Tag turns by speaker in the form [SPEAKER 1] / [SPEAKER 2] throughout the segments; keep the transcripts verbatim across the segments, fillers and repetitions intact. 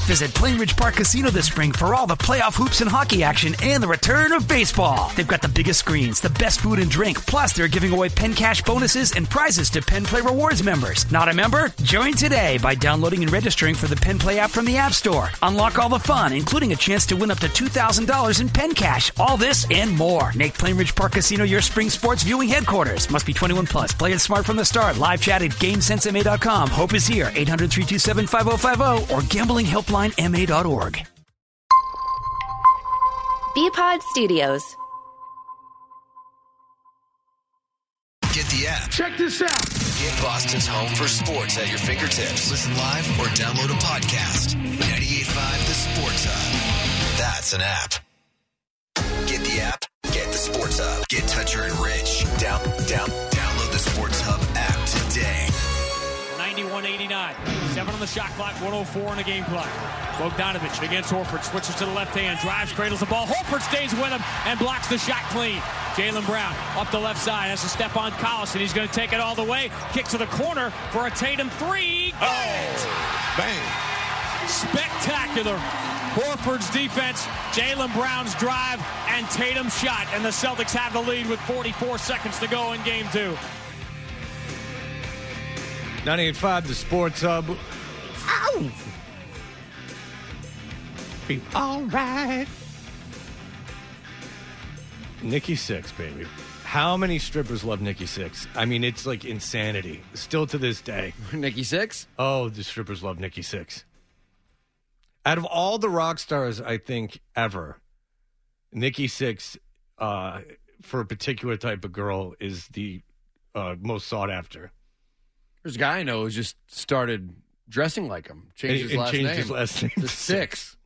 [SPEAKER 1] Visit Plainridge Park Casino this spring for all the playoff hoops and hockey action and the return of baseball. They've got the biggest screens, the best food and drink, plus they're giving away Penn Cash bonuses and prizes to Penn Play Rewards members. Not a member? Join today by downloading and registering for the Penn Play app from the App Store. Unlock all the fun, including a chance to win up to two thousand dollars in Penn Cash. All this and more. Make Plainridge Park Casino your spring sports viewing headquarters. Must be twenty-one plus. Play it smart from the start. Live chat at GameSense M A dot com. Hope is here. eight hundred, three two seven, five oh five oh or gambling helpline M A dot org.
[SPEAKER 2] B-Pod Studios.
[SPEAKER 3] Get the app.
[SPEAKER 4] Check this out.
[SPEAKER 3] Get Boston's home for sports at your fingertips. Listen live or download a podcast. ninety-eight point five The Sports Hub. That's an app. Get the app. Get the Sports Hub. Get Toucher and Rich. Down, down, download the Sports Hub app today.
[SPEAKER 5] ninety-one eighty-nine. Seven on the shot clock, one oh four on the game clock. Bogdanovich against Horford. Switches to the left hand. Drives, cradles the ball. Horford stays with him and blocks the shot clean. Jaylen Brown up the left side. Has to step on Collison. He's going to take it all the way. Kicks to the corner for a Tatum three.
[SPEAKER 4] Oh, bang.
[SPEAKER 5] Spectacular. Horford's defense, Jaylen Brown's drive, and Tatum's shot. And the Celtics have the lead with forty-four seconds to go in game two.
[SPEAKER 6] ninety-eight point five The Sports Hub. Ow! Be all right. Nikki Sixx, baby. How many strippers love Nikki Sixx? I mean, it's like insanity. Still to this day.
[SPEAKER 7] Nikki Sixx?
[SPEAKER 6] Oh, the strippers love Nikki Sixx. Out of all the rock stars, I think, ever, Nikki Sixx, uh, for a particular type of girl, is the uh, most sought after.
[SPEAKER 7] There's a guy I know who just started dressing like him. Changed his
[SPEAKER 6] And- and
[SPEAKER 7] last
[SPEAKER 6] changed
[SPEAKER 7] name.
[SPEAKER 6] his last name
[SPEAKER 7] to
[SPEAKER 6] to
[SPEAKER 7] Six.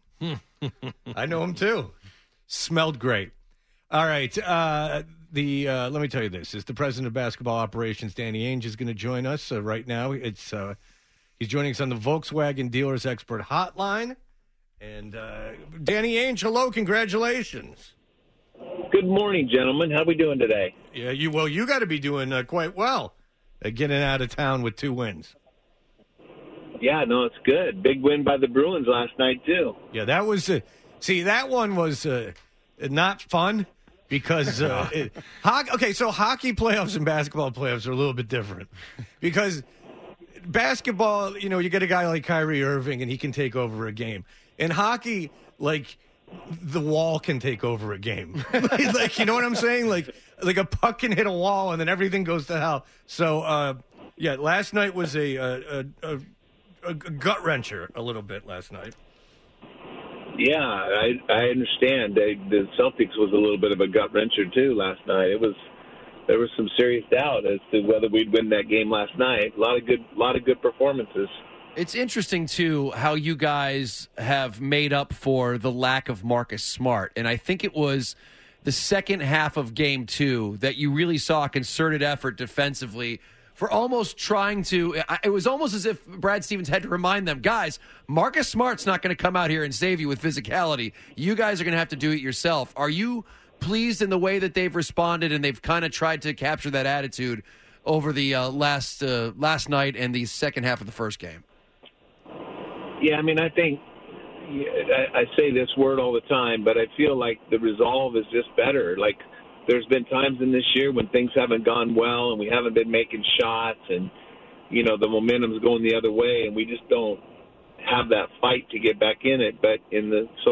[SPEAKER 6] I know him too. Smelled great. All right. Uh, the uh, let me tell you this: is the president of basketball operations, Danny Ainge, is going to join us uh, right now. It's uh, he's joining us on the Volkswagen Dealers Expert Hotline. And uh, Danny Ainge, hello, congratulations.
[SPEAKER 8] Good morning, gentlemen. How are we doing today?
[SPEAKER 6] Yeah, you well, you got to be doing uh, quite well, uh, getting out of town with two wins.
[SPEAKER 8] Yeah, no, it's good. Big win by the Bruins last night, too.
[SPEAKER 6] Yeah, that was uh, see that one was uh, not fun because uh, it, hockey, okay, so hockey playoffs and basketball playoffs are a little bit different because basketball, you know, you get a guy like Kyrie Irving and he can take over a game. In hockey, like the wall can take over a game. like, like, you know what I'm saying? Like like a puck can hit a wall and then everything goes to hell. So uh, yeah, last night was a a, a, a a gut wrencher a little bit last night.
[SPEAKER 8] Yeah, I I understand. They, the Celtics was a little bit of a gut wrencher too last night. It was there was some serious doubt as to whether we'd win that game last night. A lot of good, lot of good performances.
[SPEAKER 7] It's interesting, too, how you guys have made up for the lack of Marcus Smart. And I think it was the second half of game two that you really saw a concerted effort defensively for almost trying to – it was almost as if Brad Stevens had to remind them, guys, Marcus Smart's not going to come out here and save you with physicality. You guys are going to have to do it yourself. Are you pleased in the way that they've responded and they've kind of tried to capture that attitude over the uh, last uh, last night and the second half of the first game?
[SPEAKER 8] Yeah, I mean, I think I, I say this word all the time, but I feel like the resolve is just better. Like there's been times in this year when things haven't gone well and we haven't been making shots and, you know, the momentum's going the other way and we just don't have that fight to get back in it. But in the so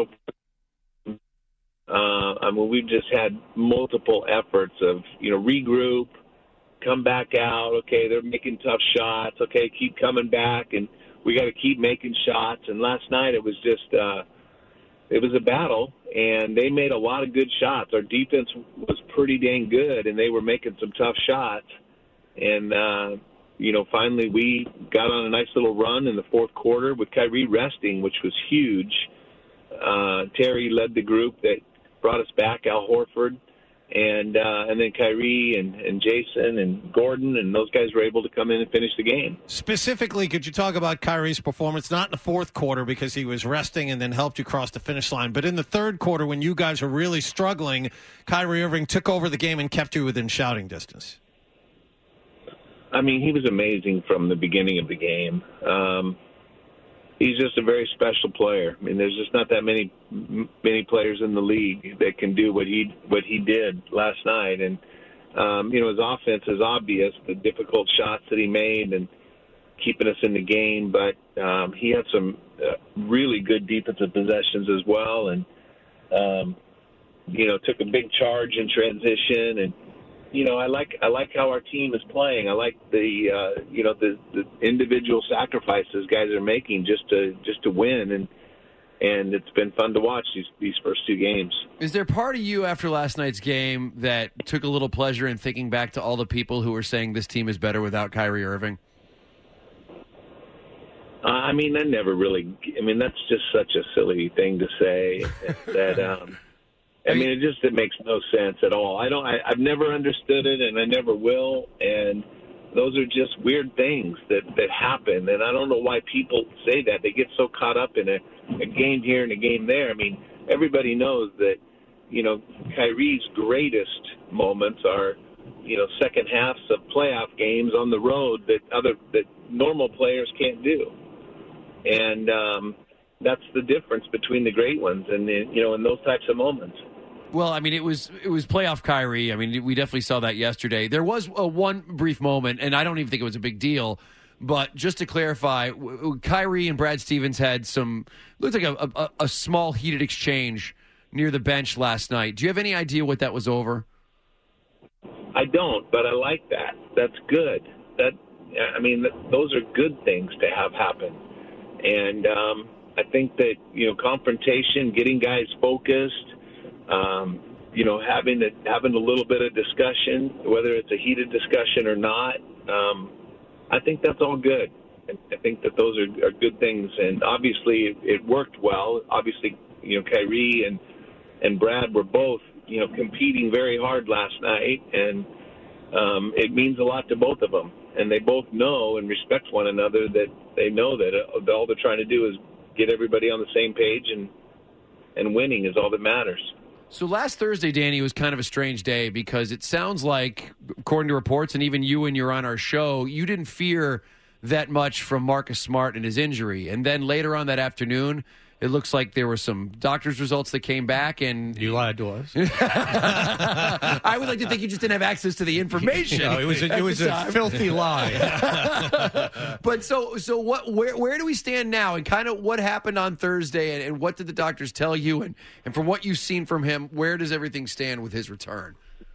[SPEAKER 8] uh, I mean, we've just had multiple efforts of, you know, regroup, come back out. Okay, they're making tough shots. Okay, keep coming back and we got to keep making shots. And last night it was just uh, it was a battle, and they made a lot of good shots. Our defense was pretty dang good, and they were making some tough shots. And, uh, you know, finally we got on a nice little run in the fourth quarter with Kyrie resting, which was huge. Uh, Terry led the group that brought us back, Al Horford. And uh, and then Kyrie and, and Jason and Gordon and those guys were able to come in and finish the game.
[SPEAKER 9] Specifically, could you talk about Kyrie's performance, not in the fourth quarter because he was resting and then helped you cross the finish line, but in the third quarter when you guys were really struggling, Kyrie Irving took over the game and kept you within shouting distance?
[SPEAKER 8] I mean, he was amazing from the beginning of the game. Um, he's just a very special player. I mean, there's just not that many many players in the league that can do what he what he did last night. And um, you know, his offense is obvious, the difficult shots that he made and keeping us in the game. But um, he had some uh, really good defensive possessions as well, and um, you know, took a big charge in transition. And you know, I like I like how our team is playing. I like the uh, you know the, the individual sacrifices guys are making just to just to win, and and it's been fun to watch these these first two games.
[SPEAKER 7] Is there part of you after last night's game that took a little pleasure in thinking back to all the people who were saying this team is better without Kyrie Irving?
[SPEAKER 8] Uh, I mean, that never really. I mean, that's just such a silly thing to say. that um, I mean, it just it makes no sense at all. I don't. I, I've never understood it, and I never will. And those are just weird things that that happen. And I don't know why people say that. They get so caught up in a, a game here and a game there. I mean, everybody knows that. You know, Kyrie's greatest moments are, you know, second halves of playoff games on the road that other that normal players can't do. And um, that's the difference between the great ones and, the, you know, in those types of moments.
[SPEAKER 7] Well, I mean, it was it was playoff Kyrie. I mean, we definitely saw that yesterday. There was a one brief moment, and I don't even think it was a big deal. But just to clarify, Kyrie and Brad Stevens had some, looked like a, a, a small heated exchange near the bench last night. Do you have any idea what that was over?
[SPEAKER 8] I don't, but I like that. That's good. That I mean, those are good things to have happen. And um, I think that, you know, confrontation, getting guys focused, um, you know, having a, having a little bit of discussion, whether it's a heated discussion or not, um, I think that's all good. I think that those are, are good things. And obviously it, it worked well. Obviously, you know, Kyrie and, and Brad were both, you know, competing very hard last night. And um, it means a lot to both of them. And they both know and respect one another, that they know that all they're trying to do is get everybody on the same page, and and winning is all that matters.
[SPEAKER 7] So last Thursday, Danny, was kind of a strange day because it sounds like, according to reports, and even you when you're on our show, you didn't fear that much from Marcus Smart and his injury. And then later on that afternoon, it looks like there were some doctor's results that came back, and
[SPEAKER 6] you lied to us.
[SPEAKER 7] I would like to think you just didn't have access to the information.
[SPEAKER 6] No, it was a, it was a filthy lie.
[SPEAKER 7] But so so what? Where where do we stand now, and kind of what happened on Thursday, and, and what did the doctors tell you, and and from what you've seen from him, where does everything stand with his return?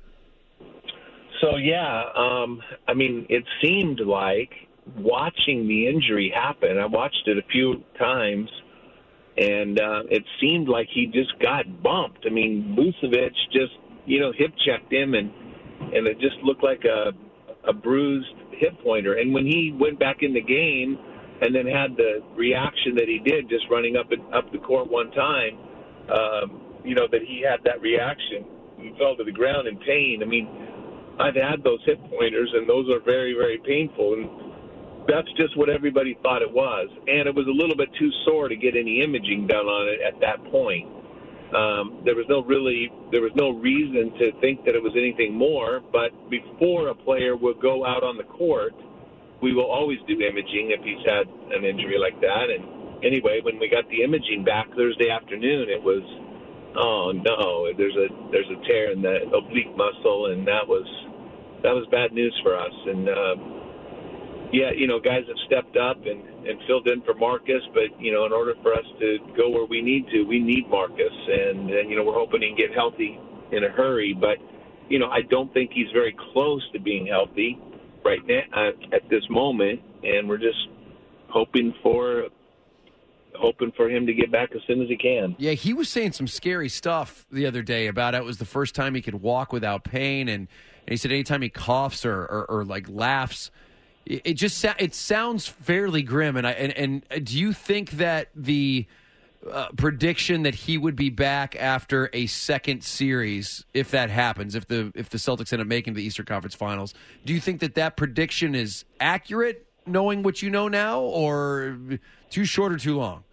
[SPEAKER 8] So yeah, um, I mean, it seemed like watching the injury happen. I watched it a few times. And uh, it seemed like he just got bumped. I mean, Vucevic just, you know, hip checked him, and and it just looked like a a bruised hip pointer. And when he went back in the game, and then had the reaction that he did, just running up and up the court one time, um, you know, that he had that reaction. He fell to the ground in pain. I mean, I've had those hip pointers, and those are very, very painful. And that's just what everybody thought it was. And it was a little bit too sore to get any imaging done on it at that point. Um, there was no really, there was no reason to think that it was anything more. But before a player will go out on the court, we will always do imaging if he's had an injury like that. And anyway, when we got the imaging back Thursday afternoon, it was, oh no, there's a there's a tear in the oblique muscle, and that was that was bad news for us. And uh, yeah, you know, guys have stepped up and, and filled in for Marcus, but, you know, in order for us to go where we need to, we need Marcus. And, and you know, we're hoping he can get healthy in a hurry. But, you know, I don't think he's very close to being healthy right now uh, at this moment. And we're just hoping for hoping for him to get back as soon as he can.
[SPEAKER 7] Yeah, he was saying some scary stuff the other day about it was the first time he could walk without pain. And, and he said anytime he coughs or, or, or like laughs, it just it sounds fairly grim, and I and, and do you think that the uh, prediction that he would be back after a second series, if that happens, if the if the Celtics end up making the Eastern Conference Finals, do you think that that prediction is accurate, knowing what you know now, or too short or too long?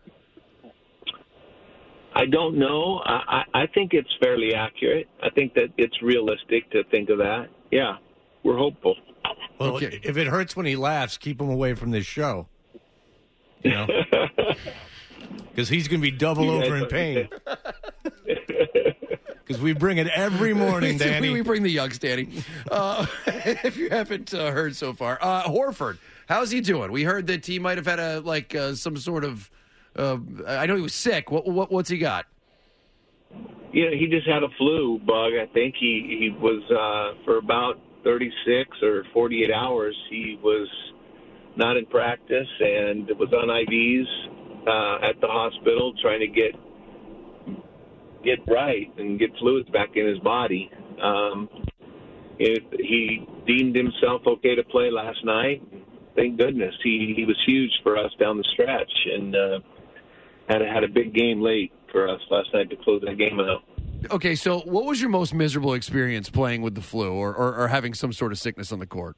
[SPEAKER 8] I don't know. I, I think it's fairly accurate. I think that it's realistic to think of that. Yeah, we're hopeful.
[SPEAKER 6] Well,
[SPEAKER 7] okay.
[SPEAKER 6] If it hurts when he laughs, keep him away from this show. you know, because he's going to be double over in pain. Because we bring it every morning, Danny.
[SPEAKER 7] we bring the yucks, Danny. Uh, if you haven't uh, heard so far, uh, Horford, how's he doing? We heard that he might have had a like uh, some sort of. Uh, I know he was sick. What, what what's he got?
[SPEAKER 8] Yeah, he just had a flu bug. I think he he was uh, for about thirty-six or forty-eight hours. He was not in practice and was on I Vs uh, at the hospital trying to get get right and get fluids back in his body. Um, it, he deemed himself okay to play last night. Thank goodness. He he was huge for us down the stretch and uh, had had a big game late for us last night to close that game out.
[SPEAKER 7] Okay, so what was your most miserable experience playing with the flu or, or, or having some sort of sickness on the court?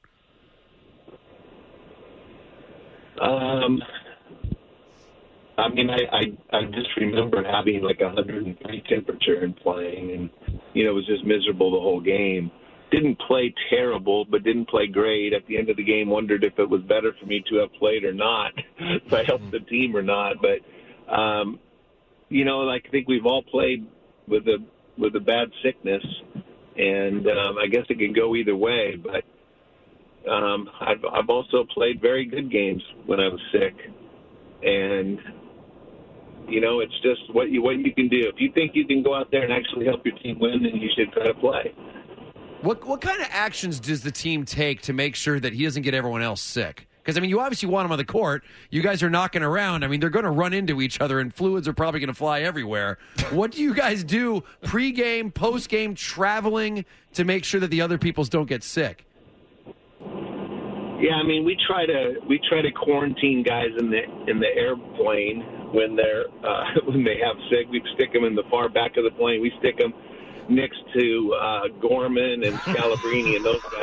[SPEAKER 8] Um, I mean, I, I, I just remember having like a one hundred three temperature and playing, and, you know, it was just miserable the whole game. Didn't play terrible, but didn't play great. At the end of the game, wondered if it was better for me to have played or not, if I helped the team or not. But, um, you know, like I think we've all played with a with a bad sickness, and um, I guess it can go either way. But um, I've I've also played very good games when I was sick, and you know, it's just what you what you can do. If you think you can go out there and actually help your team win, then you should try to play.
[SPEAKER 7] What what kind of actions does the team take to make sure that he doesn't get everyone else sick? Because, I mean, you obviously want him on the court. You guys are knocking around. I mean, they're going to run into each other, and fluids are probably going to fly everywhere. What do you guys do pregame, postgame, traveling to make sure that the other peoples don't get sick?
[SPEAKER 8] Yeah, I mean, we try to we try to quarantine guys in the in the airplane when they're uh, when they have sick. We stick them in the far back of the plane. We stick them next to uh, Gorman and Scalabrini and those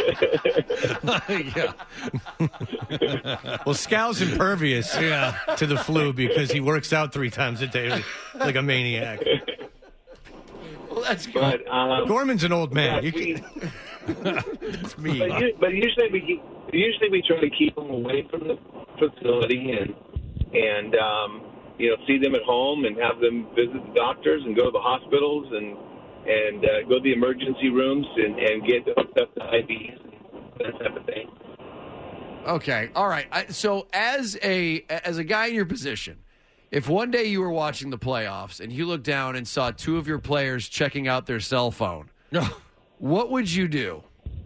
[SPEAKER 8] guys.
[SPEAKER 6] Yeah. Well, Scal's impervious yeah. to the flu because he works out three times a day like a maniac.
[SPEAKER 7] Well, that's good. But,
[SPEAKER 8] um,
[SPEAKER 6] Gorman's an old man.
[SPEAKER 8] Yeah,
[SPEAKER 6] you can... It's me.
[SPEAKER 8] But, you, but usually we keep, usually we try to keep them away from the facility and and um, you know, see them at home and have them visit the doctors and go to the hospitals and. and uh, go to the emergency rooms and, and get hooked up to I Vs and that type of thing.
[SPEAKER 7] Okay, all right. I, so as a as a guy in your position, if one day you were watching the playoffs and you looked down and saw two of your players checking out their cell phone, what would you do?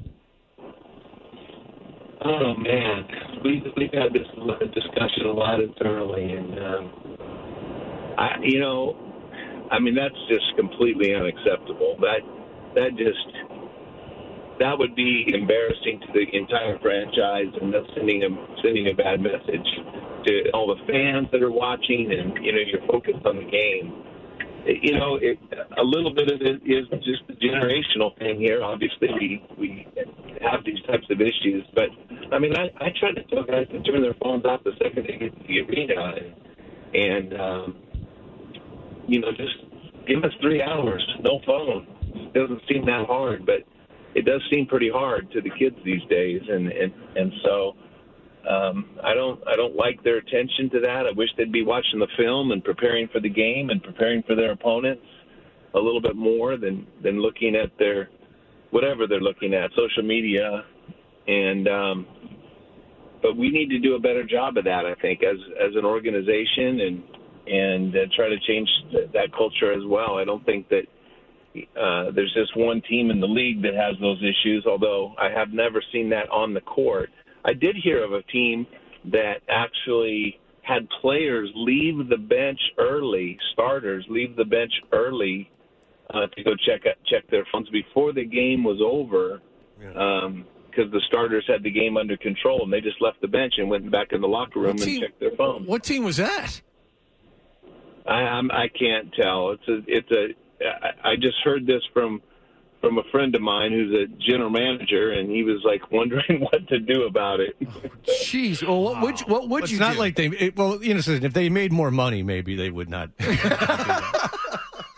[SPEAKER 8] Oh, man. We, we've had this discussion a lot internally, and, um, I, you know, I mean, that's just completely unacceptable. That that just that would be embarrassing to the entire franchise, and that's sending a sending a bad message to all the fans that are watching. And you know, you're focused on the game. You know, it, a little bit of it is just a generational thing here. Obviously, we we have these types of issues, but I mean, I, I try to tell guys to turn their phones off the second they get to the arena, and. and um, You know, just give us three hours, no phone. It doesn't seem that hard, but it does seem pretty hard to the kids these days, and and, and so um, I don't I don't like their attention to that. I wish they'd be watching the film and preparing for the game and preparing for their opponents a little bit more than, than looking at their whatever they're looking at, social media, and um, but we need to do a better job of that. I think as as an organization and. and uh, try to change th- that culture as well. I don't think that uh, there's just one team in the league that has those issues, although I have never seen that on the court. I did hear of a team that actually had players leave the bench early, starters leave the bench early uh, to go check check their phones before the game was over because um, the starters had the game under control, and they just left the bench and went back in the locker room and checked their phones.
[SPEAKER 9] What team was that?
[SPEAKER 8] I I'm, I can't tell. It's a it's a. I, I just heard this from from a friend of mine who's a general manager, and he was like wondering what to do about it.
[SPEAKER 7] Jeez, well, what would you, what would
[SPEAKER 6] it's
[SPEAKER 7] you?
[SPEAKER 6] Not
[SPEAKER 7] do?
[SPEAKER 6] like they. It, well, you know, if they made more money, maybe they would not.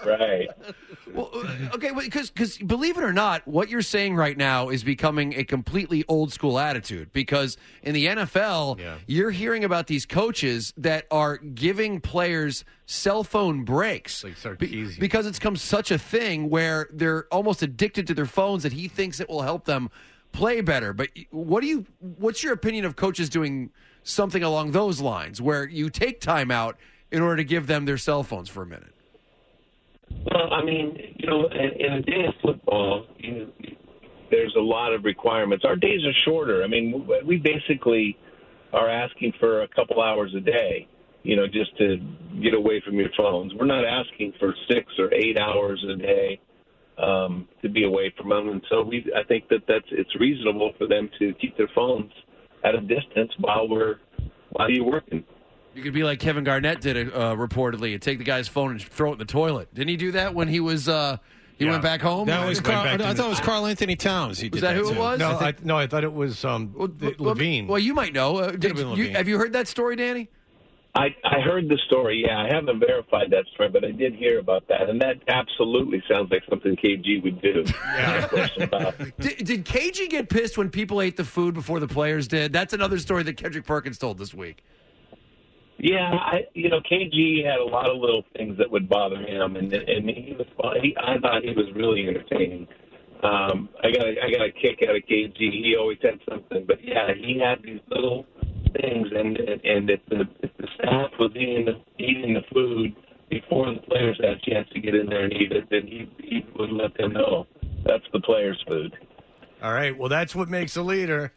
[SPEAKER 8] Right.
[SPEAKER 7] Well, okay, because because believe it or not, what you're saying right now is becoming a completely old school attitude. Because in the N F L,
[SPEAKER 6] Yeah.
[SPEAKER 7] you're hearing about these coaches that are giving players cell phone breaks,
[SPEAKER 6] Like Sarkisian.
[SPEAKER 7] because it's become such a thing where they're almost addicted to their phones that he thinks it will help them play better. But what do you? What's your opinion of coaches doing something along those lines, where you take time out in order to give them their cell phones for a minute?
[SPEAKER 8] Well, I mean, you know, in, in a day of football, you know, there's a lot of requirements. Our days are shorter. I mean, we basically are asking for a couple hours a day, you know, just to get away from your phones. We're not asking for six or eight hours a day um, to be away from them. And so we, I think that that's it's reasonable for them to keep their phones at a distance while we're while you're working.
[SPEAKER 7] You could be like Kevin Garnett did uh, reportedly and take the guy's phone and throw it in the toilet. Didn't he do that when he was uh, he
[SPEAKER 6] Yeah.
[SPEAKER 7] went back home?
[SPEAKER 9] That was
[SPEAKER 6] Went
[SPEAKER 9] Carl,
[SPEAKER 6] back to
[SPEAKER 9] I
[SPEAKER 6] the-
[SPEAKER 9] thought it was Carl Anthony Towns. He
[SPEAKER 7] Was
[SPEAKER 9] did
[SPEAKER 7] that who it
[SPEAKER 9] too.
[SPEAKER 7] was?
[SPEAKER 6] No,
[SPEAKER 7] I
[SPEAKER 6] I
[SPEAKER 7] think-
[SPEAKER 6] no, I thought it was um,
[SPEAKER 7] Well,
[SPEAKER 6] the-
[SPEAKER 7] well,
[SPEAKER 6] Levine.
[SPEAKER 7] Well, you might know. Uh, did
[SPEAKER 9] been
[SPEAKER 7] you,
[SPEAKER 9] Levine.
[SPEAKER 7] have you heard that story, Danny?
[SPEAKER 8] I, I heard the story, yeah. I haven't verified that story, but I did hear about that. And that absolutely sounds like something K G would do.
[SPEAKER 6] Yeah.
[SPEAKER 8] No question about it.
[SPEAKER 7] Did, did K G get pissed when people ate the food before the players did? That's another story that Kendrick Perkins told this week.
[SPEAKER 8] Yeah, I, you know, K G had a lot of little things that would bother him, and and he was he, I thought he was really entertaining. Um, I got a, I got a kick out of K G. He always had something, but yeah, he had these little things, and and, and if the if the staff was eating the eating the food before the players had a chance to get in there and eat it, then he he would let them know that's the players' food.
[SPEAKER 6] All right, well, that's what makes a leader.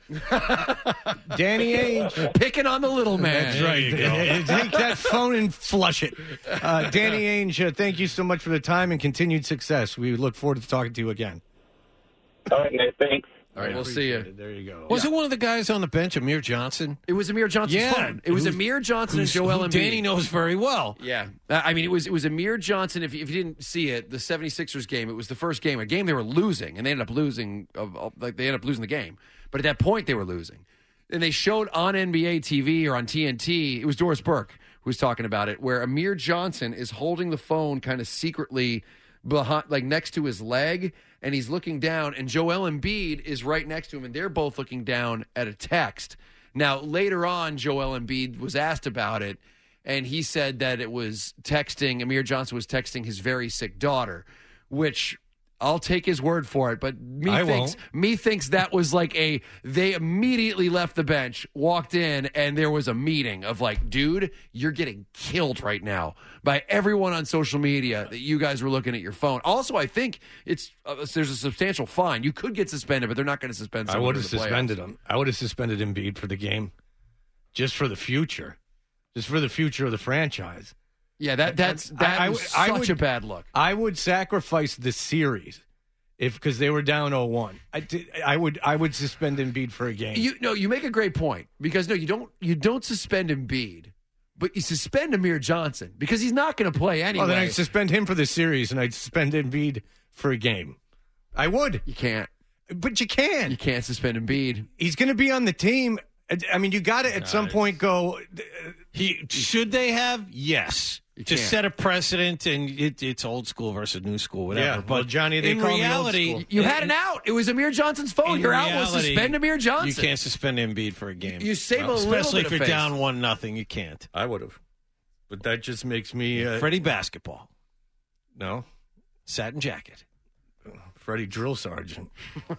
[SPEAKER 6] Danny Ainge.
[SPEAKER 7] Picking on the little man.
[SPEAKER 6] That's right. Take that phone and flush it. Uh, Danny Ainge, uh, thank you so much for the time and continued success. We look forward to talking to you again.
[SPEAKER 8] All right, guys, thanks.
[SPEAKER 7] All right, we'll see you.
[SPEAKER 6] There you go.
[SPEAKER 9] Was it one of the guys on the bench, Amir Johnson?
[SPEAKER 7] It was Amir Johnson's
[SPEAKER 9] Yeah.
[SPEAKER 7] phone. It was
[SPEAKER 9] Who's-
[SPEAKER 7] Amir Johnson and
[SPEAKER 9] Who's-
[SPEAKER 7] Joel
[SPEAKER 9] who
[SPEAKER 7] Embiid.
[SPEAKER 9] Danny knows very well.
[SPEAKER 7] Yeah. Uh, I mean, it was it was Amir Johnson. If you, if you didn't see it, the seventy-sixers game, it was the first game, a game they were losing, and they ended up losing, uh, uh, like they ended up losing the game. But at that point, they were losing. And they showed on N B A T V or on T N T, it was Doris Burke who was talking about it, where Amir Johnson is holding the phone kind of secretly behind, like next to his leg, and he's looking down, and Joel Embiid is right next to him, and they're both looking down at a text. Now, later on, Joel Embiid was asked about it, and he said that it was texting, Amir Johnson was texting his very sick daughter, which I'll take his word for it, but me
[SPEAKER 6] I
[SPEAKER 7] thinks
[SPEAKER 6] won't.
[SPEAKER 7] me thinks that was like a they immediately left the bench, walked in, and there was a meeting of like, dude, you're getting killed right now by everyone on social media that you guys were looking at your phone. Also, I think it's uh, there's a substantial fine. You could get suspended, but they're not going to suspend
[SPEAKER 6] I
[SPEAKER 7] someone
[SPEAKER 6] would have
[SPEAKER 7] in the playoffs.
[SPEAKER 6] suspended him. I would have suspended Embiid for the game, just for the future, just for the future of the franchise.
[SPEAKER 7] Yeah, that that's that
[SPEAKER 6] I- I
[SPEAKER 7] was
[SPEAKER 6] would- I
[SPEAKER 7] such
[SPEAKER 6] would-
[SPEAKER 7] a bad look.
[SPEAKER 6] I would sacrifice the series if because they were down oh one. I did, I would I would suspend Embiid for a game.
[SPEAKER 7] You no, you make a great point because no, you don't you don't suspend Embiid, but you suspend Amir Johnson because he's not going to play anyway.
[SPEAKER 6] well, then I'd suspend him for the series, and I'd suspend Embiid for a game. I would,
[SPEAKER 7] you can't.
[SPEAKER 6] but you can.
[SPEAKER 7] You can't suspend Embiid.
[SPEAKER 6] He's going to be on the team. I- I mean, you got to at some point go.
[SPEAKER 9] He should they have? Yes.
[SPEAKER 7] You
[SPEAKER 9] To
[SPEAKER 7] can't.
[SPEAKER 9] set a precedent, and it, it's old school versus new school, whatever.
[SPEAKER 6] Yeah,
[SPEAKER 9] but
[SPEAKER 6] well, Johnny, they
[SPEAKER 9] in
[SPEAKER 6] call me old
[SPEAKER 9] reality,
[SPEAKER 6] school.
[SPEAKER 7] You had an out. It was Amir Johnson's phone.
[SPEAKER 9] in
[SPEAKER 7] Your out was
[SPEAKER 9] reality,
[SPEAKER 7] suspend Amir Johnson.
[SPEAKER 9] You can't suspend Embiid for a game.
[SPEAKER 7] You save a little
[SPEAKER 9] especially
[SPEAKER 7] bit
[SPEAKER 9] if
[SPEAKER 7] of
[SPEAKER 9] you're
[SPEAKER 7] face.
[SPEAKER 9] down one nothing. You can't.
[SPEAKER 6] I would have, but that just makes me uh,
[SPEAKER 9] Freddie basketball,
[SPEAKER 6] no
[SPEAKER 9] satin jacket.
[SPEAKER 6] Freddie drill sergeant.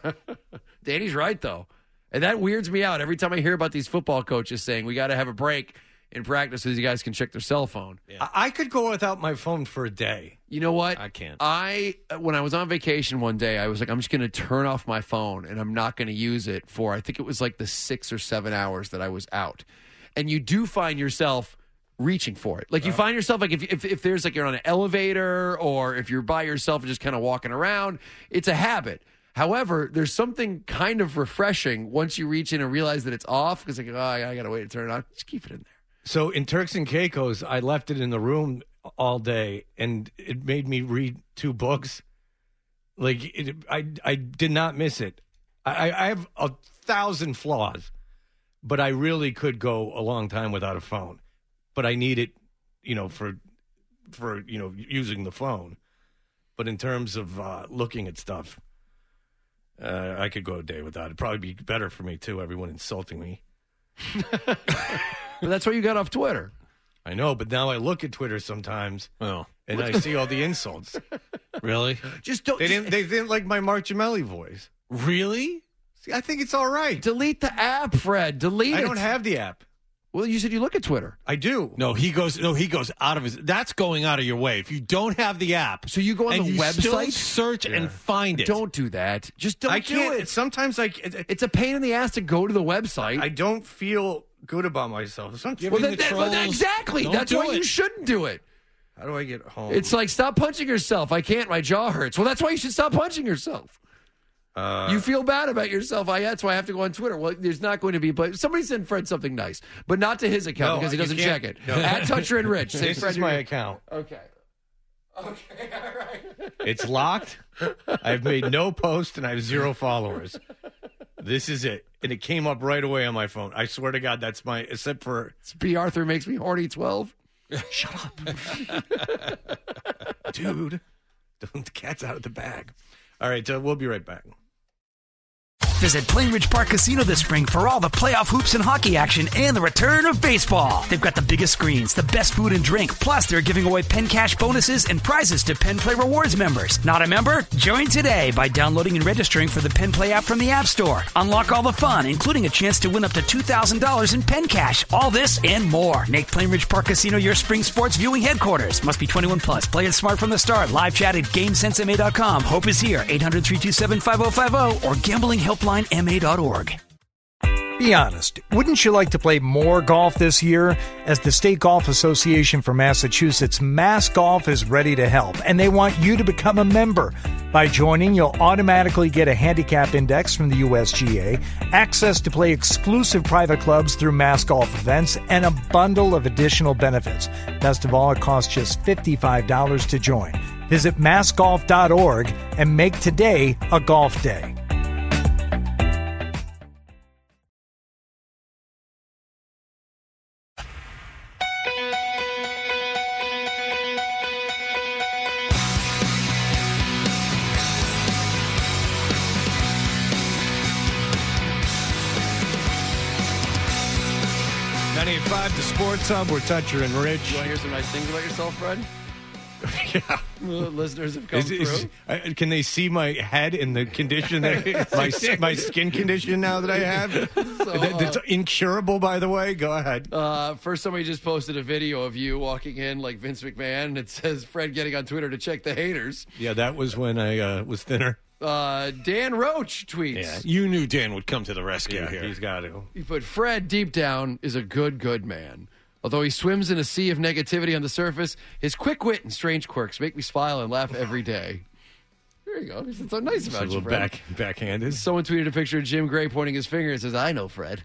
[SPEAKER 7] Danny's right though, and that weirds me out every time I hear about these football coaches saying we got to have a break in practice so these guys can check their cell phone.
[SPEAKER 6] I, I could go without my phone for a day.
[SPEAKER 7] You know what?
[SPEAKER 9] I can't.
[SPEAKER 7] I when I was on vacation one day, I was like, I'm just going to turn off my phone and I'm not going to use it for. I think it was like the six or seven hours that I was out, and you do find yourself reaching for it. Like you find yourself like if, if if there's like you're on an elevator or if you're by yourself and just kind of walking around, it's a habit. However, there's something kind of refreshing once you reach in and realize that it's off because like, oh, I got to wait to turn it on. Just keep it in there.
[SPEAKER 6] So in Turks and Caicos, I left it in the room all day, and it made me read two books. Like it, I, I did not miss it. I, I have a thousand flaws, but I really could go a long time without a phone. But I need it, you know, for for you know using the phone. But in terms of uh, looking at stuff, uh, I could go a day without it. It'd probably be better for me, too, everyone insulting me.
[SPEAKER 7] But that's why you got off Twitter.
[SPEAKER 6] I know, but now I look at Twitter sometimes,
[SPEAKER 9] Oh.
[SPEAKER 6] and I see all the insults.
[SPEAKER 9] Really?
[SPEAKER 7] Just don't.
[SPEAKER 6] They didn't. They didn't like my Marchimelli voice.
[SPEAKER 9] Really?
[SPEAKER 6] See, I think it's all right.
[SPEAKER 7] delete the app, Fred. Delete
[SPEAKER 6] I
[SPEAKER 7] it.
[SPEAKER 6] don't have the app.
[SPEAKER 7] Well, you said you look at Twitter.
[SPEAKER 6] I do.
[SPEAKER 9] No, he goes. No, he goes out of his. That's going out of your way. If you don't have the app,
[SPEAKER 7] So you go on
[SPEAKER 9] and
[SPEAKER 7] the
[SPEAKER 9] you still
[SPEAKER 7] website?
[SPEAKER 9] search
[SPEAKER 6] Yeah.
[SPEAKER 9] and find it.
[SPEAKER 7] Don't do that. Just don't
[SPEAKER 6] I
[SPEAKER 7] do
[SPEAKER 6] can't.
[SPEAKER 7] it.
[SPEAKER 6] Sometimes I.
[SPEAKER 7] It's a pain in the ass to go to the website.
[SPEAKER 6] I don't feel good about myself. Sometimes.
[SPEAKER 7] well,
[SPEAKER 9] Giving
[SPEAKER 7] that,
[SPEAKER 9] the
[SPEAKER 7] that- well,
[SPEAKER 9] trolls-
[SPEAKER 7] exactly.
[SPEAKER 9] Don't
[SPEAKER 7] That's
[SPEAKER 9] do
[SPEAKER 7] why
[SPEAKER 9] it.
[SPEAKER 7] you shouldn't do it.
[SPEAKER 6] How do I get home?
[SPEAKER 7] It's like, stop punching yourself. I can't. My jaw hurts. Well, that's why you should stop punching yourself.
[SPEAKER 6] Uh,
[SPEAKER 7] You feel bad about yourself. I, that's why I have to go on Twitter. Well, there's not going to be, but somebody send Fred something nice, but not to his account
[SPEAKER 6] No,
[SPEAKER 7] because he
[SPEAKER 6] you
[SPEAKER 7] doesn't
[SPEAKER 6] can't-
[SPEAKER 7] check it.
[SPEAKER 6] no.
[SPEAKER 7] At Toucher and Rich. Say
[SPEAKER 6] This
[SPEAKER 7] Fred,
[SPEAKER 6] is my
[SPEAKER 7] you're-
[SPEAKER 6] account.
[SPEAKER 7] Okay. Okay, all right.
[SPEAKER 6] It's locked. I've made no post and I have zero followers. This is it. And it came up right away on my phone. I swear to God, that's my, except for.
[SPEAKER 7] It's B. Arthur makes me horny twelve.
[SPEAKER 6] Shut up. Dude. Don't, the cat's out of the bag. All right, uh, we'll be right back.
[SPEAKER 1] Visit Plainridge Park Casino this spring for all the playoff hoops and hockey action and the return of baseball. They've got the biggest screens, the best food and drink, plus they're giving away Penn Cash bonuses and prizes to Penn Play Rewards members. Not a member? Join today by downloading and registering for the Penn Play app from the App Store. Unlock all the fun, including a chance to win up to two thousand dollars in Penn Cash. All this and more. Make Plainridge Park Casino your spring sports viewing headquarters. Must be twenty-one plus. Play it smart from the start. Live chat at game sense m a dot com. Hope is here. eight hundred, three two seven, five oh five oh or gambling helpline m a dot org.
[SPEAKER 10] Be honest, wouldn't you like to play more golf this year? As the State Golf Association for Massachusetts, Mass Golf is ready to help, and they want you to become a member. By joining, you'll automatically get a handicap index from the U S G A, access to play exclusive private clubs through Mass Golf events, and a bundle of additional benefits. Best of all, it costs just fifty-five dollars to join. Visit mass golf dot org and make today a golf day.
[SPEAKER 6] ninety-eight point five, the Sports Hub. We're Toucher and Rich.
[SPEAKER 7] You want to hear some nice things about yourself, Fred?
[SPEAKER 6] Yeah.
[SPEAKER 7] Listeners have come
[SPEAKER 6] Is, is,
[SPEAKER 7] through.
[SPEAKER 6] uh, can they see my head in the condition that my my skin condition now that I have? That- That's incurable, by the way. Go ahead.
[SPEAKER 7] Uh, first, somebody just posted a video of you walking in like Vince McMahon, and it says Fred getting on Twitter to check the haters.
[SPEAKER 6] Yeah, that was when I uh, was thinner.
[SPEAKER 7] Uh, Dan Roach tweets.
[SPEAKER 9] Yeah, you knew Dan would come to the rescue
[SPEAKER 6] Yeah,
[SPEAKER 9] here.
[SPEAKER 6] he's got to.
[SPEAKER 7] He put, Fred, deep down, is a good, good man. Although he swims in a sea of negativity on the surface, his quick wit and strange quirks make me smile and laugh every day. There you go. It's so nice
[SPEAKER 6] It's a
[SPEAKER 7] about you,
[SPEAKER 6] little
[SPEAKER 7] Fred.
[SPEAKER 6] back, backhanded.
[SPEAKER 7] Someone tweeted a picture of Jim Gray pointing his finger and says, I know Fred.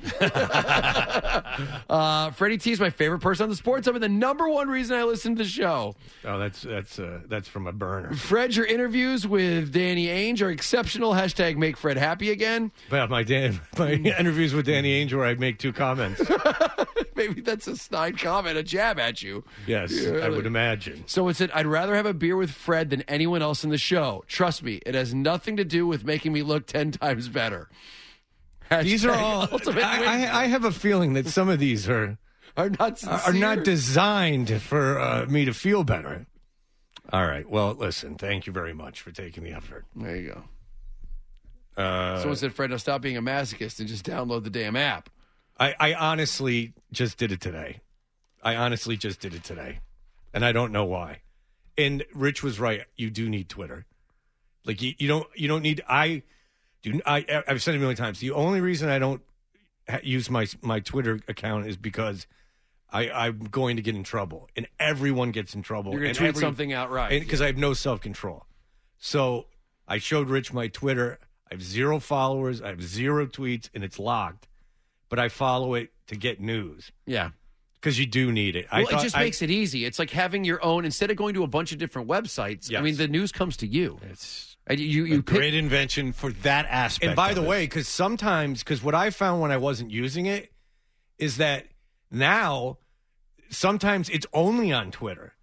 [SPEAKER 7] uh, Freddie T is my favorite person on the Sports Hub and the number one reason I listen to the show.
[SPEAKER 6] Oh, that's that's uh, that's from a burner.
[SPEAKER 7] Fred, your interviews with Danny Ainge are exceptional. Hashtag make Fred happy again.
[SPEAKER 6] But my Dan, my interviews with Danny Ainge, where I make two comments.
[SPEAKER 7] Maybe that's a snide comment, a jab at you.
[SPEAKER 6] Yes,
[SPEAKER 7] Yeah.
[SPEAKER 6] I would imagine.
[SPEAKER 7] So it said, I'd rather have a beer with Fred than anyone else in the show. Trust me, it has nothing to do with making me look ten times better.
[SPEAKER 6] These are
[SPEAKER 7] Hashtag
[SPEAKER 6] all.
[SPEAKER 7] ultimate
[SPEAKER 6] I,
[SPEAKER 7] win-
[SPEAKER 6] I, I have a feeling that some of these are
[SPEAKER 7] are not sincere.
[SPEAKER 6] are not designed for uh, me to feel better. All right. Well, listen. Thank you very much for taking the effort.
[SPEAKER 7] There you go.
[SPEAKER 6] Uh,
[SPEAKER 7] Someone said, Fred, now stop being a masochist and just download the damn app.
[SPEAKER 6] I, I honestly just did it today. I honestly just did it today, and I don't know why. And Rich was right. You do need Twitter. Like you, you don't you don't need. I do. I I've said it a million times. The only reason I don't ha- use my my Twitter account is because I I'm going to get in trouble, and everyone gets in trouble.
[SPEAKER 7] You're going
[SPEAKER 6] and
[SPEAKER 7] to tweet
[SPEAKER 6] every-
[SPEAKER 7] something outright.
[SPEAKER 6] because I have no self control. So I showed Rich my Twitter. I have zero followers. I have zero tweets, and it's locked. But I follow it to get news
[SPEAKER 7] Yeah.
[SPEAKER 6] because you do need it. I
[SPEAKER 7] Well, it
[SPEAKER 6] thought-
[SPEAKER 7] just
[SPEAKER 6] I-
[SPEAKER 7] makes it easy. It's like having your own, instead of going to a bunch of different websites, I
[SPEAKER 6] Yes.
[SPEAKER 7] mean, the news comes to you.
[SPEAKER 6] It's
[SPEAKER 7] And you, you
[SPEAKER 9] A
[SPEAKER 7] pick,
[SPEAKER 9] great invention for that aspect.
[SPEAKER 6] and by
[SPEAKER 9] of
[SPEAKER 6] the
[SPEAKER 9] it.
[SPEAKER 6] way, because sometimes, because what I found when I wasn't using it is that now sometimes it's only on Twitter.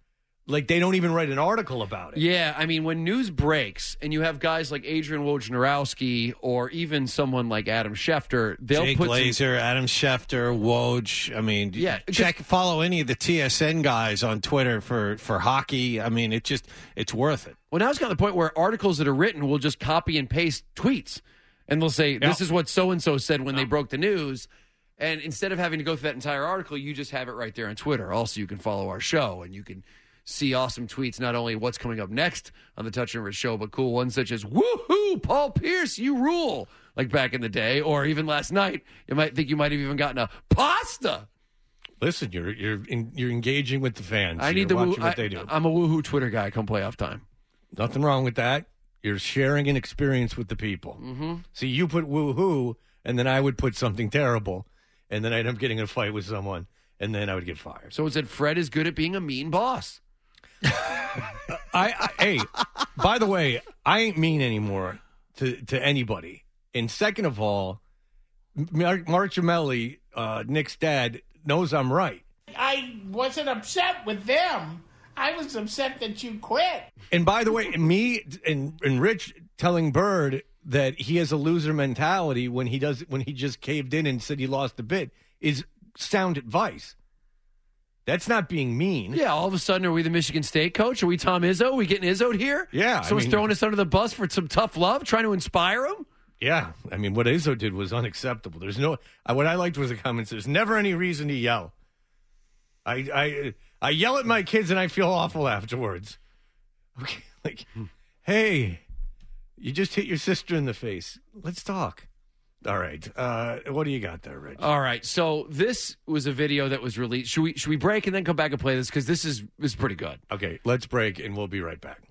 [SPEAKER 6] like they don't even write an article about it.
[SPEAKER 7] Yeah, I mean, when news breaks and you have guys like Adrian Wojnarowski or even someone like Adam Schefter, they'll
[SPEAKER 9] Jay
[SPEAKER 7] put
[SPEAKER 9] Glazer, some... Adam Schefter, Woj. I mean,
[SPEAKER 7] yeah,
[SPEAKER 9] check, follow any of the T S N guys on Twitter for, for hockey. I mean, it just it's worth it.
[SPEAKER 7] Well, now it's got to the point where articles that are written will just copy and paste tweets, and they'll say, "This yep. is what so and so said when yep. they broke the news." And instead of having to go through that entire article, you just have it right there on Twitter. Also, you can follow our show and you can see awesome tweets, not only what's coming up next on the Touch and Rich show, but cool ones such as, woohoo, Paul Pierce, you rule, like back in the day, or even last night, you might think you might have even gotten a pasta.
[SPEAKER 6] Listen, you're you're in, you're engaging with the fans.
[SPEAKER 7] I need
[SPEAKER 6] you're
[SPEAKER 7] the woo,
[SPEAKER 6] watching what
[SPEAKER 7] I,
[SPEAKER 6] they do.
[SPEAKER 7] I'm a woohoo Twitter guy come playoff time.
[SPEAKER 6] Nothing wrong with that. You're sharing an experience with the people.
[SPEAKER 7] Mm-hmm.
[SPEAKER 6] See, you put woohoo, and then I would put something terrible, and then I'd end up getting in a fight with someone, and then I would get fired.
[SPEAKER 7] So it said Fred is good at being a mean boss.
[SPEAKER 6] I, I hey, by the way, I ain't mean anymore to, to anybody. And second of all, Mark, Mark Giamelli, uh, Nick's dad, knows I'm right.
[SPEAKER 11] I wasn't upset with them. I was upset that you quit.
[SPEAKER 6] And by the way, me and, and Rich telling Bird that he has a loser mentality when he does when he just caved in and said he lost a bit is sound advice. That's not being mean.
[SPEAKER 7] Yeah, all of a sudden, are we the Michigan State coach? Are we Tom Izzo? Are we getting Izzo'd here?
[SPEAKER 6] Yeah.
[SPEAKER 7] So he's throwing us under the bus for some tough love, trying to inspire him?
[SPEAKER 6] Yeah. I mean, what Izzo did was unacceptable. There's no, what I liked was the comments, there's never any reason to yell. I, I, I yell at my kids and I feel awful afterwards. Okay. Like, hey, you just hit your sister in the face. Let's talk. All right. Uh, what do you got there, Rich?
[SPEAKER 7] All right. So this was a video that was released. Should we should we break and then come back and play this? Because this is is pretty good.
[SPEAKER 6] Okay. Let's break and we'll be right back.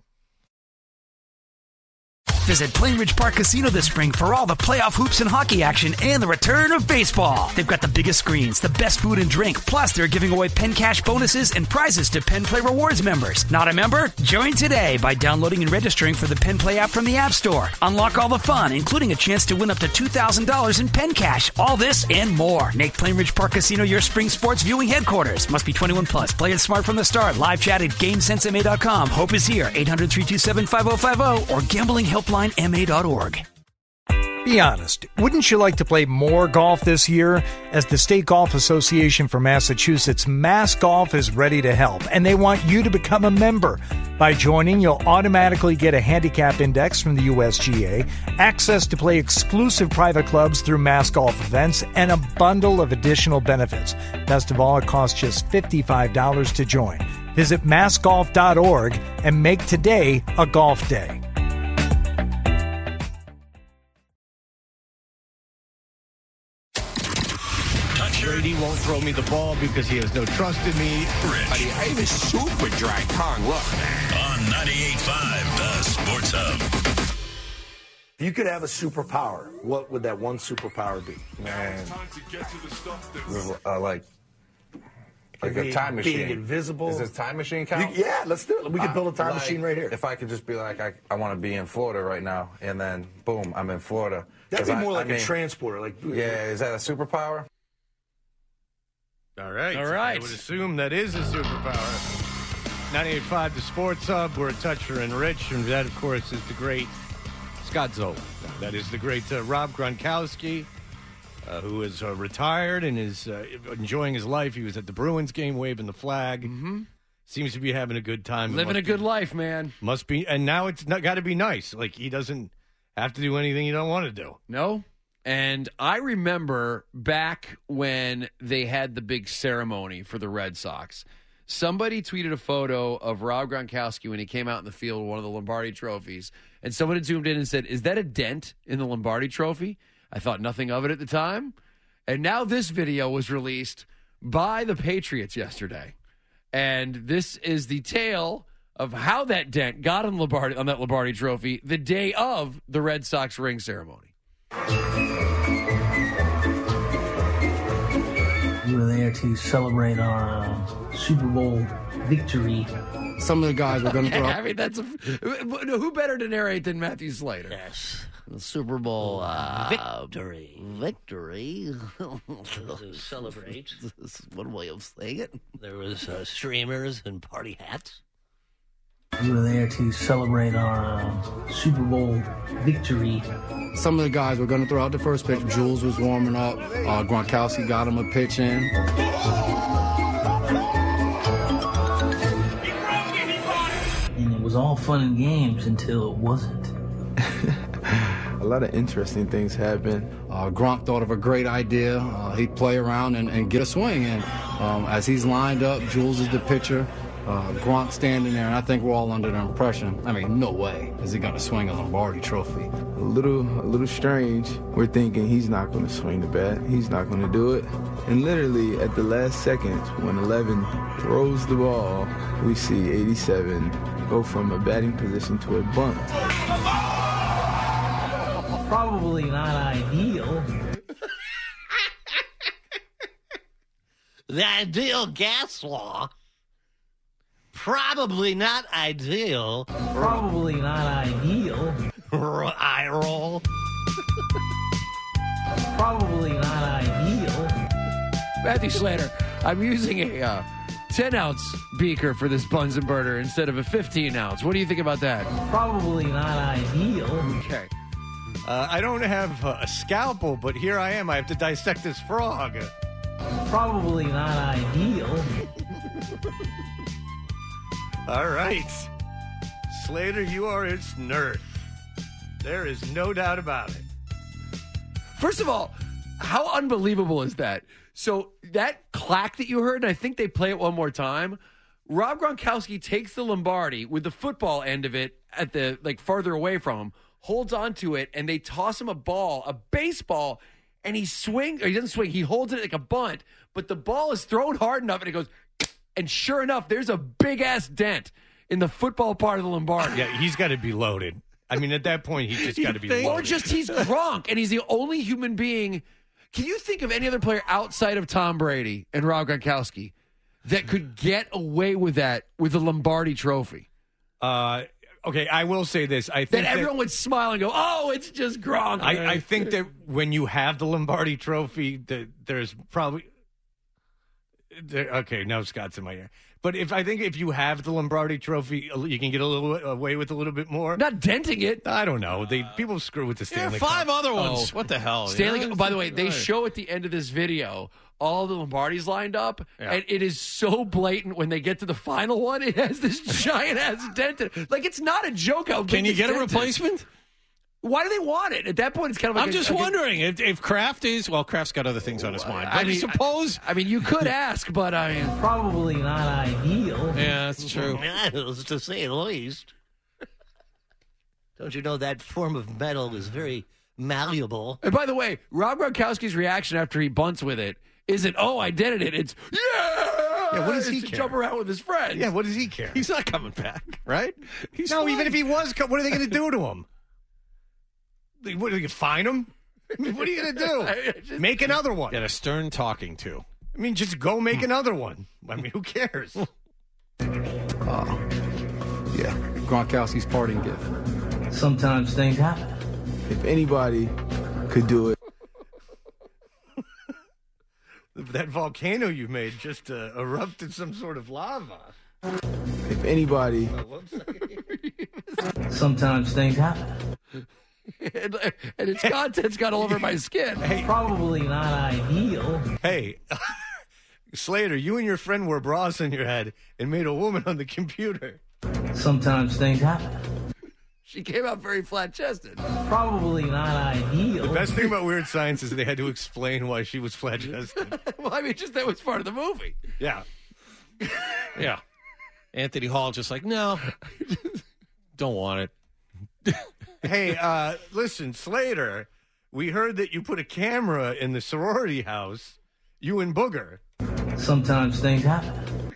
[SPEAKER 1] Visit Plainridge Park Casino this spring for all the playoff hoops and hockey action and the return of baseball. They've got the biggest screens, the best food and drink, plus they're giving away Penn Cash bonuses and prizes to Penn Play Rewards members. Not a member? Join today by downloading and registering for the Penn Play app from the App Store. Unlock all the fun, including a chance to win up to two thousand dollars in Penn Cash. All this and more. Make Plainridge Park Casino your spring sports viewing headquarters. Must be twenty-one plus. Play it smart from the start. Live chat at game sense m a dot com. Hope is here. eight hundred, three two seven, five oh five oh or gambling helpline m a dot org.
[SPEAKER 10] Be honest, wouldn't you like to play more golf this year? As the State Golf Association for Massachusetts, Mass Golf is ready to help, and they want you to become a member. By joining, you'll automatically get a handicap index from the U S G A, access to play exclusive private clubs through Mass Golf events, and a bundle of additional benefits. Best of all, it costs just fifty-five dollars to join. Visit mass golf dot org and make today a golf day.
[SPEAKER 6] Brady won't throw me the ball because he has no trust in me.
[SPEAKER 4] Rich.
[SPEAKER 12] I have a super dry tongue. Look.
[SPEAKER 4] On ninety-eight point five, the Sports Hub.
[SPEAKER 13] If you could have a superpower, what would that one superpower be?
[SPEAKER 12] Man. Uh, like like a time machine.
[SPEAKER 13] Being invisible.
[SPEAKER 12] Is this time machine count?
[SPEAKER 13] You, yeah, let's do it. We could build a time
[SPEAKER 12] uh, like,
[SPEAKER 13] machine right here.
[SPEAKER 12] If I could just be like, I, I want to be in Florida right now, and then, boom, I'm in Florida.
[SPEAKER 13] That'd be more
[SPEAKER 12] I,
[SPEAKER 13] like
[SPEAKER 12] I mean,
[SPEAKER 13] a transporter. Like,
[SPEAKER 12] yeah, is that a superpower?
[SPEAKER 6] All right.
[SPEAKER 7] All right.
[SPEAKER 6] I would assume that is a superpower. ninety-eight point five, the Sports Hub. We're Toucher and Rich. And that, of course, is the great Scott Zola. That is the great uh, Rob Gronkowski, uh, who is uh, retired and is uh, enjoying his life. He was at the Bruins game waving the flag.
[SPEAKER 7] Mm-hmm.
[SPEAKER 6] Seems to be having a good time.
[SPEAKER 7] Living a good
[SPEAKER 6] be,
[SPEAKER 7] life, man.
[SPEAKER 6] Must be. And now it's got to be nice. Like, he doesn't have to do anything he don't want to do.
[SPEAKER 7] No. And I remember back when they had the big ceremony for the Red Sox, somebody tweeted a photo of Rob Gronkowski when he came out in the field with one of the Lombardi trophies. And someone had zoomed in and said, is that a dent in the Lombardi trophy? I thought nothing of it at the time. And now this video was released by the Patriots yesterday. And this is the tale of how that dent got on, Lombardi, on that Lombardi trophy the day of the Red Sox ring ceremony.
[SPEAKER 14] We were there to celebrate our uh, Super Bowl victory.
[SPEAKER 15] Some of the guys were going to throw up.
[SPEAKER 7] I mean, that's a, who better to narrate than Matthew Slater?
[SPEAKER 16] Yes, the Super Bowl uh, victory. Victory.
[SPEAKER 14] To celebrate.
[SPEAKER 16] This is one way of saying it.
[SPEAKER 14] There was uh, streamers and party hats. We were there to celebrate our uh, Super Bowl victory.
[SPEAKER 15] Some of the guys were going to throw out the first pitch. Jules was warming up. Uh, Gronkowski got him a pitch in.
[SPEAKER 14] And it was all fun and games until it wasn't.
[SPEAKER 17] A lot of interesting things happened.
[SPEAKER 15] Uh, Gronk thought of a great idea. Uh, he'd play around and, and get a swing. And um, as he's lined up, Jules is the pitcher. Uh, Gronk standing there, and I think we're all under the impression, I mean, no way is he going to swing a Lombardi trophy.
[SPEAKER 17] A little, a little strange. We're thinking he's not going to swing the bat. He's not going to do it. And literally at the last second, when eleven throws the ball, we see eighty-seven go from a batting position to a bunt.
[SPEAKER 14] Probably not ideal.
[SPEAKER 18] The ideal gas law? Probably not ideal.
[SPEAKER 14] Probably not ideal.
[SPEAKER 18] Eye roll.
[SPEAKER 14] Probably not ideal.
[SPEAKER 7] Matthew Slater, I'm using a uh, ten ounce beaker for this Bunsen burner instead of a fifteen ounce. What do you think about that?
[SPEAKER 14] Probably not ideal.
[SPEAKER 7] Okay.
[SPEAKER 6] Uh, I don't have uh, a scalpel, but here I am. I have to dissect this frog.
[SPEAKER 14] Probably not ideal.
[SPEAKER 6] All right. Slater, you are its nerd. There is no doubt about it.
[SPEAKER 7] First of all, how unbelievable is that? So that clack that you heard, and I think they play it one more time, Rob Gronkowski takes the Lombardi with the football end of it at the, like, farther away from him, holds onto it, and they toss him a ball, a baseball, and he swings, or he doesn't swing, he holds it like a bunt, but the ball is thrown hard enough, and it goes, and sure enough, there's a big-ass dent in the football part of the Lombardi.
[SPEAKER 6] Yeah, he's got to be loaded. I mean, at that point, he's just got to be loaded.
[SPEAKER 7] Or just he's Gronk, and he's the only human being. Can you think of any other player outside of Tom Brady and Rob Gronkowski that could get away with that with the Lombardi trophy?
[SPEAKER 6] Uh, okay, I will say this. I think
[SPEAKER 7] that
[SPEAKER 6] that
[SPEAKER 7] everyone would smile and go, oh, it's just Gronk.
[SPEAKER 6] I, I think that when you have the Lombardi trophy, that there's probably... There, okay, now Scott's in my ear. But if I think if you have the Lombardi trophy, you can get a little away with a little bit more.
[SPEAKER 7] Not denting it.
[SPEAKER 6] I don't know. They people screw with the Stanley Cup.
[SPEAKER 9] five other ones.
[SPEAKER 7] Oh.
[SPEAKER 9] What the hell?
[SPEAKER 7] Stanley.
[SPEAKER 9] You know?
[SPEAKER 7] By the way, they
[SPEAKER 9] Right.
[SPEAKER 7] show at the end of this video all the Lombardis lined up,
[SPEAKER 9] Yeah.
[SPEAKER 7] and it is so blatant when they get to the final one. It has this giant ass dent. in it. Like it's not a joke. How
[SPEAKER 9] Can
[SPEAKER 7] big
[SPEAKER 9] you
[SPEAKER 7] this
[SPEAKER 9] get a
[SPEAKER 7] dent is.
[SPEAKER 9] replacement?
[SPEAKER 7] Why do they want it? At that point, it's kind of like
[SPEAKER 9] I'm
[SPEAKER 7] a-
[SPEAKER 9] just
[SPEAKER 7] like a-
[SPEAKER 9] wondering if, if Kraft is well. Kraft's got other things on his mind. But
[SPEAKER 7] I mean,
[SPEAKER 9] suppose.
[SPEAKER 7] I, I mean, you could ask, but I mean,
[SPEAKER 14] Probably not ideal.
[SPEAKER 9] Yeah, that's true.
[SPEAKER 18] To say the least. Don't you know that form of metal is very malleable?
[SPEAKER 7] And by the way, Rob Gronkowski's reaction after he bunts with it isn't, "Oh, I did it." It's yeah.
[SPEAKER 6] Yeah, what does he
[SPEAKER 7] It's to
[SPEAKER 6] care?
[SPEAKER 7] jump around with his friends.
[SPEAKER 6] Yeah, what does he care?
[SPEAKER 9] He's not coming back, right? He's
[SPEAKER 6] no,
[SPEAKER 9] fine.
[SPEAKER 6] even if he was, co- what are they going to do to him? They- What, are they going to fine him? I mean, what are you going to do? Make another one.
[SPEAKER 9] Get a stern talking to.
[SPEAKER 6] I mean, just go make another one. I mean, who cares?
[SPEAKER 15] Uh, yeah, Gronkowski's parting gift.
[SPEAKER 14] Sometimes things happen.
[SPEAKER 17] If anybody could do it,
[SPEAKER 6] That volcano you made just uh, erupted some sort of lava.
[SPEAKER 17] if anybody
[SPEAKER 14] Sometimes things happen.
[SPEAKER 7] and, and its contents got all over my skin.
[SPEAKER 6] Hey,
[SPEAKER 14] Probably not ideal.
[SPEAKER 6] hey, Slater, you and your friend wore bras on your head and made a woman on the computer.
[SPEAKER 14] Sometimes things happen.
[SPEAKER 7] She came out very flat chested.
[SPEAKER 14] Probably not ideal.
[SPEAKER 6] The best thing about Weird Science is they had to explain why she was flat chested.
[SPEAKER 7] Well, I mean, just that was part of the movie.
[SPEAKER 6] Yeah.
[SPEAKER 9] Yeah. Anthony Hall just like, no, don't want it.
[SPEAKER 6] Hey, uh, listen, Slater, we heard that you put a camera in the sorority house, you and Booger.
[SPEAKER 14] Sometimes things happen.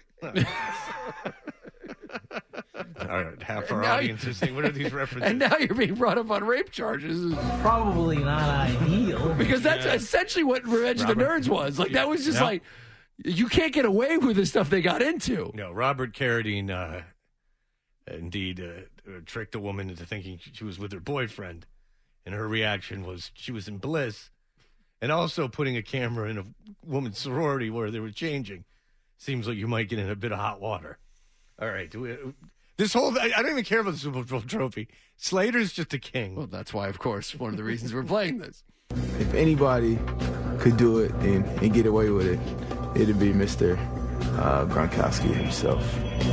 [SPEAKER 6] All right, half our
[SPEAKER 7] And now
[SPEAKER 6] audience
[SPEAKER 7] you-
[SPEAKER 6] is saying, what are these references?
[SPEAKER 7] And now you're being brought up on rape charges.
[SPEAKER 14] Probably not ideal.
[SPEAKER 7] Because that's essentially what Revenge of the
[SPEAKER 6] Robert-
[SPEAKER 7] Nerds was. Like, that was just
[SPEAKER 6] Yeah.
[SPEAKER 7] like, you can't get away with the stuff they got into.
[SPEAKER 6] No, Robert Carradine, uh, indeed, uh, uh, tricked a woman into thinking she was with her boyfriend, and her reaction was she was in bliss, and also putting a camera in a woman's sorority where they were changing. Seems like you might get in a bit of hot water. All right, do we, This whole I, I don't even care about the Super Bowl trophy. Slater's just a king.
[SPEAKER 7] Well, that's why, of course, one of the reasons we're playing this.
[SPEAKER 17] If anybody could do it and, and get away with it, it'd be Mister Uh, Gronkowski himself.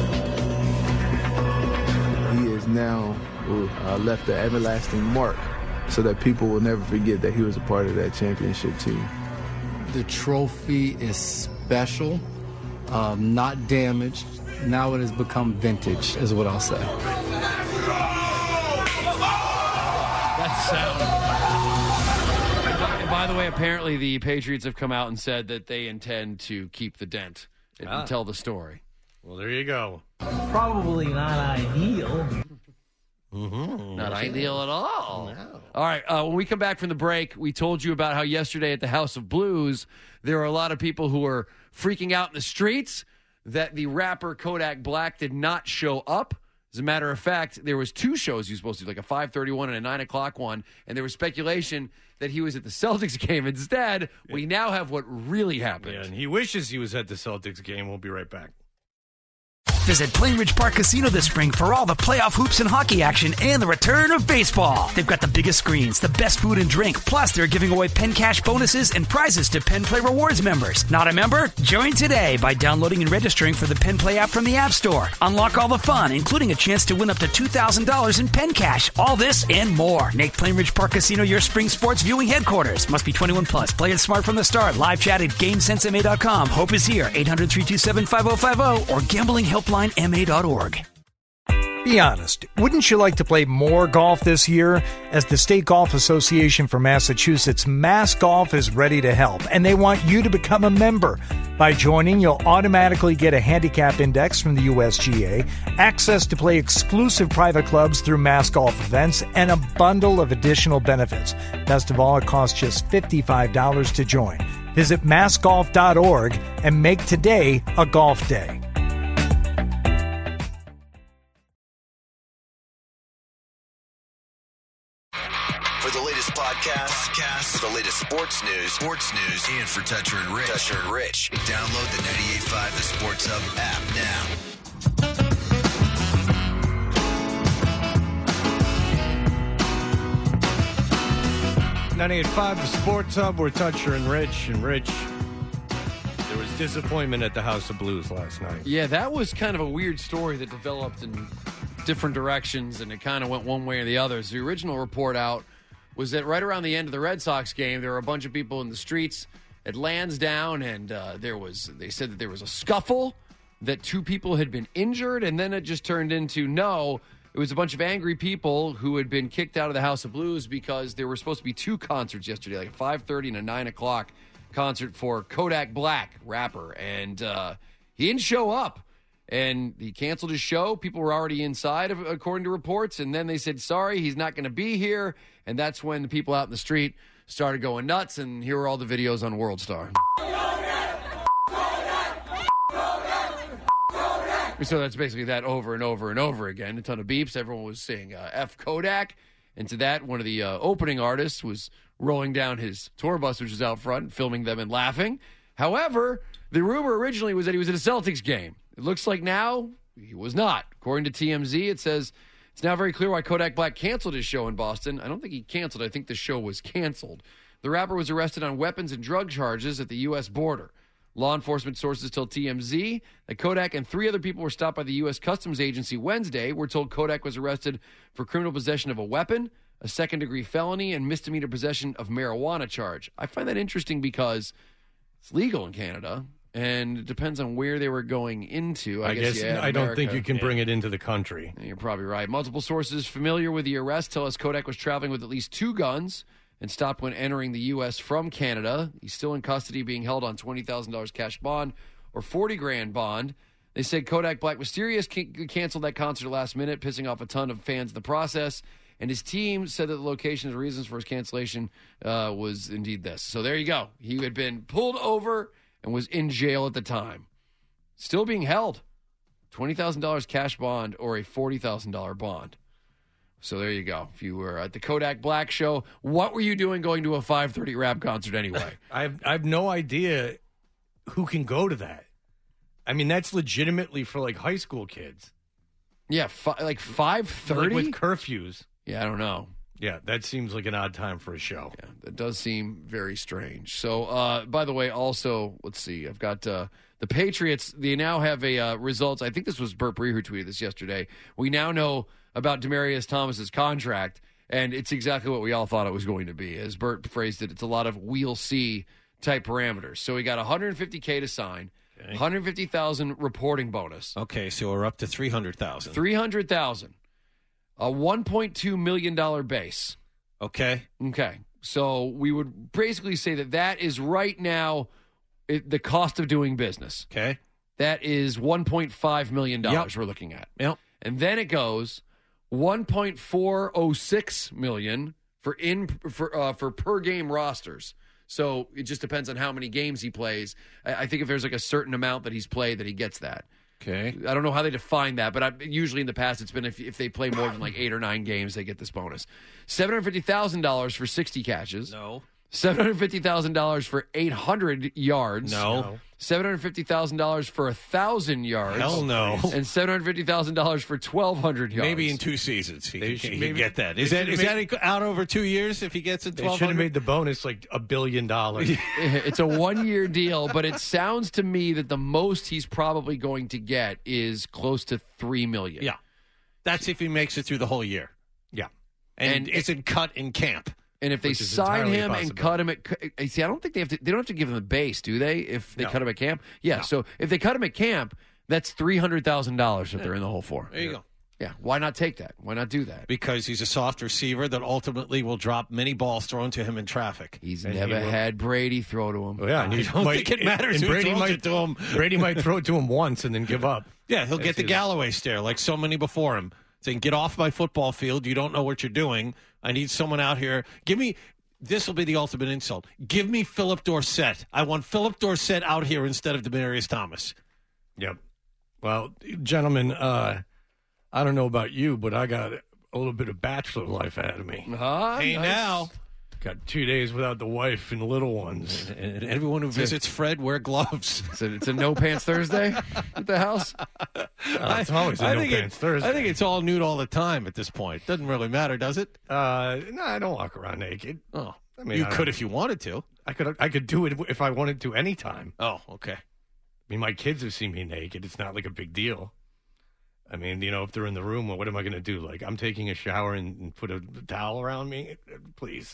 [SPEAKER 17] He is now uh, left an everlasting mark so that people will never forget that he was a part of that championship team.
[SPEAKER 15] The trophy is special, um, not damaged. Now it has become vintage, is what I'll say.
[SPEAKER 7] That's sound. And by the way, apparently the Patriots have come out and said that they intend to keep the dent and
[SPEAKER 6] Ah.
[SPEAKER 7] tell the story.
[SPEAKER 6] Well, there you go.
[SPEAKER 14] Probably not ideal.
[SPEAKER 6] Mm-hmm.
[SPEAKER 7] Not ideal at all. No. All right, uh, when we come back from the break, we told you about how yesterday at the House of Blues, there were a lot of people who were freaking out in the streets that the rapper Kodak Black did not show up. As a matter of fact, there was two shows he was supposed to do, like a five thirty-one and a nine o'clock one, and there was speculation that he was at the Celtics game. Instead, we now have what really happened.
[SPEAKER 6] Yeah, and he wishes he was at the Celtics game. We'll be right back.
[SPEAKER 1] Visit Plainridge Park Casino this spring for all the playoff hoops and hockey action and the return of baseball. They've got the biggest screens, the best food and drink, plus they're giving away Penn Cash bonuses and prizes to Penn Play Rewards members. Not a member? Join today by downloading and registering for the Penn Play app from the App Store. Unlock all the fun, including a chance to win up to two thousand dollars in Penn Cash. All this and more. Make Plainridge Park Casino your spring sports viewing headquarters. Must be twenty-one plus. Play it smart from the start. Live chat at game sense m a dot com. Hope is here. eight hundred, three two seven, five oh five oh or gambling helpline m a dot org.
[SPEAKER 10] Be honest, wouldn't you like to play more golf this year? As the State Golf Association for Massachusetts, Mass Golf is ready to help, and they want you to become a member. By joining, you'll automatically get a handicap index from the U S G A, access to play exclusive private clubs through Mass Golf events, and a bundle of additional benefits. Best of all, it costs just fifty-five dollars to join. Visit mass golf dot org and make today a golf day.
[SPEAKER 3] For the latest podcasts, podcasts, for the latest sports news, sports news, and for Toucher and Rich, Toucher and Rich, download the ninety-eight point five The Sports Hub app now.
[SPEAKER 6] ninety-eight point five The Sports Hub. We're Toucher and Rich. And Rich, there was disappointment at the House of Blues last night.
[SPEAKER 7] Yeah, that was kind of a weird story that developed in different directions, and it kind of went one way or the other. So the original report out was that right around the end of the Red Sox game, there were a bunch of people in the streets at Lansdowne, and uh, there was, they said that there was a scuffle, that two people had been injured, and then it just turned into, no, it was a bunch of angry people who had been kicked out of the House of Blues because there were supposed to be two concerts yesterday, like a five thirty and a nine o'clock concert for Kodak Black, rapper, and uh, he didn't show up. And he canceled his show. People were already inside, according to reports. And then they said, sorry, he's not going to be here. And that's when the people out in the street started going nuts. And here are all the videos on WorldStar. So that's basically that over and over and over again. A ton of beeps. Everyone was saying uh, F Kodak. And to that, one of the uh, opening artists was rolling down his tour bus, which was out front, filming them and laughing. However, the rumor originally was that he was at a Celtics game. It looks like now he was not. According to T M Z, it says it's now very clear why Kodak Black canceled his show in Boston. I don't think he canceled. I think the show was canceled. The rapper was arrested on weapons and drug charges at the U S border. Law enforcement sources told T M Z that Kodak and three other people were stopped by the U S Customs Agency Wednesday. We're told Kodak was arrested for criminal possession of a weapon, a second-degree felony, and misdemeanor possession of marijuana charge. I find that interesting because it's legal in Canada. And it depends on where they were going into. I,
[SPEAKER 6] I
[SPEAKER 7] guess,
[SPEAKER 6] guess
[SPEAKER 7] yeah,
[SPEAKER 6] I don't
[SPEAKER 7] America.
[SPEAKER 6] think you can
[SPEAKER 7] Yeah.
[SPEAKER 6] bring it into the country.
[SPEAKER 7] You're probably right. Multiple sources familiar with the arrest tell us Kodak was traveling with at least two guns and stopped when entering the U S from Canada. He's still in custody, being held on twenty thousand dollars cash bond or forty grand bond. They said Kodak Black Mysterious can- canceled that concert last minute, pissing off a ton of fans in the process. And his team said that the location and reasons for his cancellation uh, was indeed this. So there you go. He had been pulled over and was in jail at the time. Still being held. twenty thousand dollars cash bond or a forty thousand dollars bond. So there you go. If you were at the Kodak Black show, what were you doing going to a five thirty rap concert anyway?
[SPEAKER 6] I have, I have no idea who can go to that. I mean, that's legitimately for like high school kids.
[SPEAKER 7] Yeah, fi- like five thirty?
[SPEAKER 6] Like with curfews.
[SPEAKER 7] Yeah, I don't know.
[SPEAKER 6] Yeah, that seems like an odd time for a show.
[SPEAKER 7] Yeah, that does seem very strange. So, uh, by the way, also, let's see. I've got uh, the Patriots. They now have a uh, results. I think this was Burt Breer who tweeted this yesterday. We now know about Demaryius Thomas's contract, and it's exactly what we all thought it was going to be. As Burt phrased it, it's a lot of we'll see type parameters. So he got one hundred fifty K to sign, okay. one hundred fifty thousand reporting bonus.
[SPEAKER 9] Okay, so we're up to three hundred thousand.
[SPEAKER 7] three hundred thousand. A one point two million dollars base.
[SPEAKER 9] Okay.
[SPEAKER 7] Okay. So we would basically say that that is right now it, the cost of doing business.
[SPEAKER 9] Okay.
[SPEAKER 7] That is one point five million dollars
[SPEAKER 9] Yep.
[SPEAKER 7] we're looking at.
[SPEAKER 9] Yep.
[SPEAKER 7] And then it goes one point four oh six million dollars for in for uh, for per game rosters. So it just depends on how many games he plays. I, I think if there's like a certain amount that he's played that he gets that.
[SPEAKER 9] Okay.
[SPEAKER 7] I don't know how they define that, but I, usually in the past it's been if, if they play more than like eight or nine games, they get this bonus. seven hundred fifty thousand dollars for sixty catches.
[SPEAKER 9] No.
[SPEAKER 7] seven hundred fifty thousand dollars for eight hundred yards.
[SPEAKER 9] No. no.
[SPEAKER 7] seven hundred fifty thousand dollars for one thousand yards.
[SPEAKER 9] Hell no.
[SPEAKER 7] And seven hundred fifty thousand dollars for twelve hundred yards.
[SPEAKER 9] Maybe in two seasons he
[SPEAKER 6] They
[SPEAKER 9] can
[SPEAKER 6] should-
[SPEAKER 9] he
[SPEAKER 6] maybe-
[SPEAKER 9] get that.
[SPEAKER 6] they
[SPEAKER 9] Is that
[SPEAKER 6] should've
[SPEAKER 9] is
[SPEAKER 6] made-
[SPEAKER 9] that out over two years if he gets it
[SPEAKER 6] They
[SPEAKER 9] twelve
[SPEAKER 6] should have
[SPEAKER 9] hundred?
[SPEAKER 6] made the bonus like a billion dollars.
[SPEAKER 7] It's a one-year deal, but it sounds to me that the most he's probably going to get is close to three million dollars.
[SPEAKER 9] Yeah. That's if he makes it through the whole year.
[SPEAKER 6] Yeah.
[SPEAKER 9] And,
[SPEAKER 7] And
[SPEAKER 9] it's in cut in camp.
[SPEAKER 7] And if they
[SPEAKER 6] Which is
[SPEAKER 7] sign
[SPEAKER 6] entirely
[SPEAKER 7] him and
[SPEAKER 6] possible.
[SPEAKER 7] cut him at, see, I don't think they have to. They don't have to give him the base, do they? If they
[SPEAKER 6] No.
[SPEAKER 7] cut him at camp, yeah.
[SPEAKER 6] No.
[SPEAKER 7] So if they cut him at camp, that's three hundred thousand dollars that they're in the hole for.
[SPEAKER 9] There you go.
[SPEAKER 7] Yeah. Why not take that? Why not do that?
[SPEAKER 9] Because he's a soft receiver that ultimately will drop many balls thrown to him in traffic.
[SPEAKER 7] He's
[SPEAKER 6] And
[SPEAKER 7] never
[SPEAKER 6] he will-
[SPEAKER 7] had Brady throw to him.
[SPEAKER 6] Well, yeah, and
[SPEAKER 9] I
[SPEAKER 6] he
[SPEAKER 9] don't
[SPEAKER 6] might-
[SPEAKER 9] think it matters
[SPEAKER 6] and
[SPEAKER 9] who
[SPEAKER 6] Brady
[SPEAKER 9] throws
[SPEAKER 6] might
[SPEAKER 9] it to him.
[SPEAKER 6] Brady might throw it to him once and then give up.
[SPEAKER 9] Yeah, he'll get
[SPEAKER 6] That's
[SPEAKER 9] the
[SPEAKER 6] it.
[SPEAKER 9] Galloway stare like so many before him, saying, "Get off my football field. You don't know what you're doing. I need someone out here. Give me." This will be the ultimate insult. Give me Philip Dorsett. I want Philip Dorsett out here instead of Demaryius Thomas.
[SPEAKER 6] Yep. Well, gentlemen, uh, I don't know about you, but I got a little bit of bachelor life ahead of me.
[SPEAKER 7] Ah,
[SPEAKER 9] Hey,
[SPEAKER 7] nice.
[SPEAKER 9] now.
[SPEAKER 6] Got two days without the wife and little ones.
[SPEAKER 9] And everyone who visits Fred, wear gloves.
[SPEAKER 7] It's a, it's a no pants Thursday at the house.
[SPEAKER 6] Uh, it's always a
[SPEAKER 9] I
[SPEAKER 6] no
[SPEAKER 9] think
[SPEAKER 6] pants
[SPEAKER 9] it-
[SPEAKER 6] Thursday.
[SPEAKER 9] I think it's all nude all the time at this point. Doesn't really matter, does it?
[SPEAKER 6] Uh, no, I don't walk around naked.
[SPEAKER 9] Oh,
[SPEAKER 6] I mean,
[SPEAKER 9] you
[SPEAKER 6] I
[SPEAKER 9] could
[SPEAKER 6] don't-
[SPEAKER 9] if you wanted to.
[SPEAKER 6] I could. I could do it if I wanted to anytime.
[SPEAKER 9] Oh, okay.
[SPEAKER 6] I mean, my kids have seen me naked. It's not like a big deal. I mean, you know, if they're in the room, well, what am I going to do? Like, I'm taking a shower and, and put a towel around me? Please.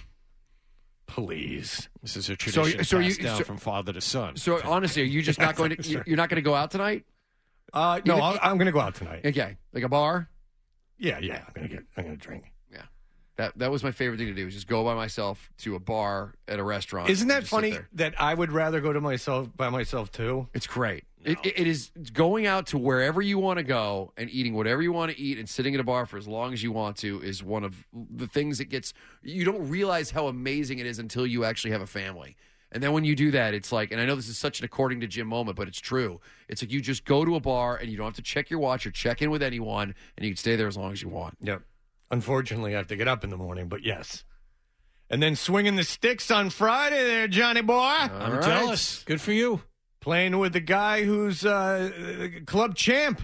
[SPEAKER 6] Please.
[SPEAKER 9] This is a
[SPEAKER 7] So-
[SPEAKER 9] tradition
[SPEAKER 7] so you-
[SPEAKER 9] passed down
[SPEAKER 7] so-
[SPEAKER 9] from father to son.
[SPEAKER 7] So honestly, are you just not going to?
[SPEAKER 6] Sure.
[SPEAKER 7] You're not going to go out tonight?
[SPEAKER 6] Uh, no,
[SPEAKER 7] Even-
[SPEAKER 6] I'm, I'm going to go out tonight.
[SPEAKER 7] Okay, like a bar.
[SPEAKER 6] Yeah, yeah. I'm going to get. I'm going to drink.
[SPEAKER 7] Yeah, that that was my favorite thing to do. Was just go by myself to a bar at a restaurant.
[SPEAKER 6] Isn't
[SPEAKER 7] and
[SPEAKER 6] that
[SPEAKER 7] just sit
[SPEAKER 6] funny
[SPEAKER 7] there.
[SPEAKER 6] that I would rather go to myself by myself too?
[SPEAKER 7] It's great. It, it, it is going out to wherever you want to go and eating whatever you want to eat and sitting at a bar for as long as you want to is one of the things that gets you don't realize how amazing it is until you actually have a family. And then when you do that, it's like, and I know this is such an according to Jim moment, but it's true. It's like you just go to a bar and you don't have to check your watch or check in with anyone, and you can stay there as long as you want.
[SPEAKER 6] Yep. Unfortunately, I have to get up in the morning, but yes. And then swinging the sticks on Friday there, Johnny boy.
[SPEAKER 9] I'm
[SPEAKER 7] right.
[SPEAKER 9] jealous. Good for you.
[SPEAKER 6] Playing with the guy who's uh, club champ.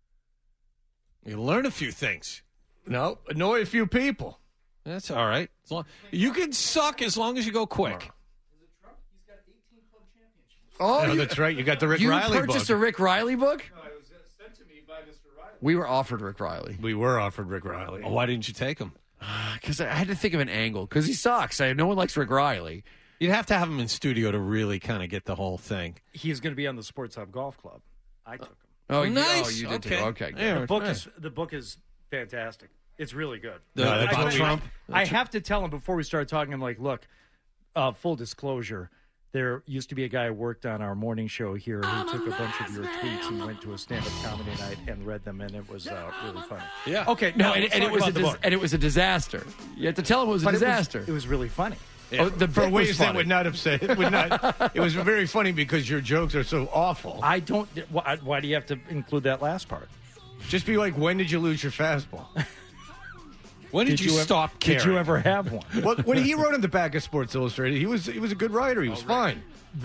[SPEAKER 9] You learn a few things.
[SPEAKER 6] No, annoy a few people.
[SPEAKER 9] That's all right. As long, you can suck as long as you go quick.
[SPEAKER 7] Oh,
[SPEAKER 6] no,
[SPEAKER 7] you,
[SPEAKER 6] that's right. You got the Rick
[SPEAKER 7] you
[SPEAKER 6] Riley
[SPEAKER 7] purchased
[SPEAKER 6] book.
[SPEAKER 7] a Rick Riley book? No, it was sent to me by Mister Riley. We were offered Rick Riley.
[SPEAKER 6] We were offered Rick Riley.
[SPEAKER 9] Oh, why didn't you take him?
[SPEAKER 7] Because I had to think of an angle. Because he sucks. I, no one likes Rick Riley.
[SPEAKER 9] You'd have to have him in studio to really kind of get the whole thing.
[SPEAKER 10] He's going to be on the Sports Hub Golf Club. I took him.
[SPEAKER 7] Oh, you,
[SPEAKER 9] nice.
[SPEAKER 7] oh, you did
[SPEAKER 9] Okay.
[SPEAKER 7] too. Okay. good.
[SPEAKER 9] Yeah.
[SPEAKER 10] The book
[SPEAKER 9] right.
[SPEAKER 10] is the book is fantastic. It's really good.
[SPEAKER 9] The-
[SPEAKER 6] No, that's
[SPEAKER 10] I,
[SPEAKER 6] what we-
[SPEAKER 9] Trump.
[SPEAKER 10] I have to tell him before we start talking. I'm like, look, uh, full disclosure. There used to be a guy who worked on our morning show here who took a bunch of your tweets and went to a stand-up comedy night and read them, and it was uh, really funny.
[SPEAKER 9] Yeah.
[SPEAKER 10] Okay.
[SPEAKER 7] No,
[SPEAKER 10] now
[SPEAKER 7] and,
[SPEAKER 10] let's
[SPEAKER 7] and
[SPEAKER 10] talk
[SPEAKER 7] it was a
[SPEAKER 10] about the
[SPEAKER 7] dis-
[SPEAKER 10] book.
[SPEAKER 7] and it was a disaster. You have to tell him it was a
[SPEAKER 10] But it was-
[SPEAKER 7] disaster.
[SPEAKER 10] It was really funny.
[SPEAKER 7] Oh, the
[SPEAKER 6] For
[SPEAKER 7] bit was
[SPEAKER 6] ways that
[SPEAKER 7] funny.
[SPEAKER 6] would not upset. It would not. It was very funny because your jokes are so awful.
[SPEAKER 10] I don't. Why, why do you have to include that last part?
[SPEAKER 6] Just be like, when did you lose your fastball?
[SPEAKER 9] When did, you,
[SPEAKER 10] ever-
[SPEAKER 9] stop caring?
[SPEAKER 10] Did you ever have one?
[SPEAKER 6] Well, when he wrote on the back of Sports Illustrated, he was he was a good writer. He was fine.
[SPEAKER 10] The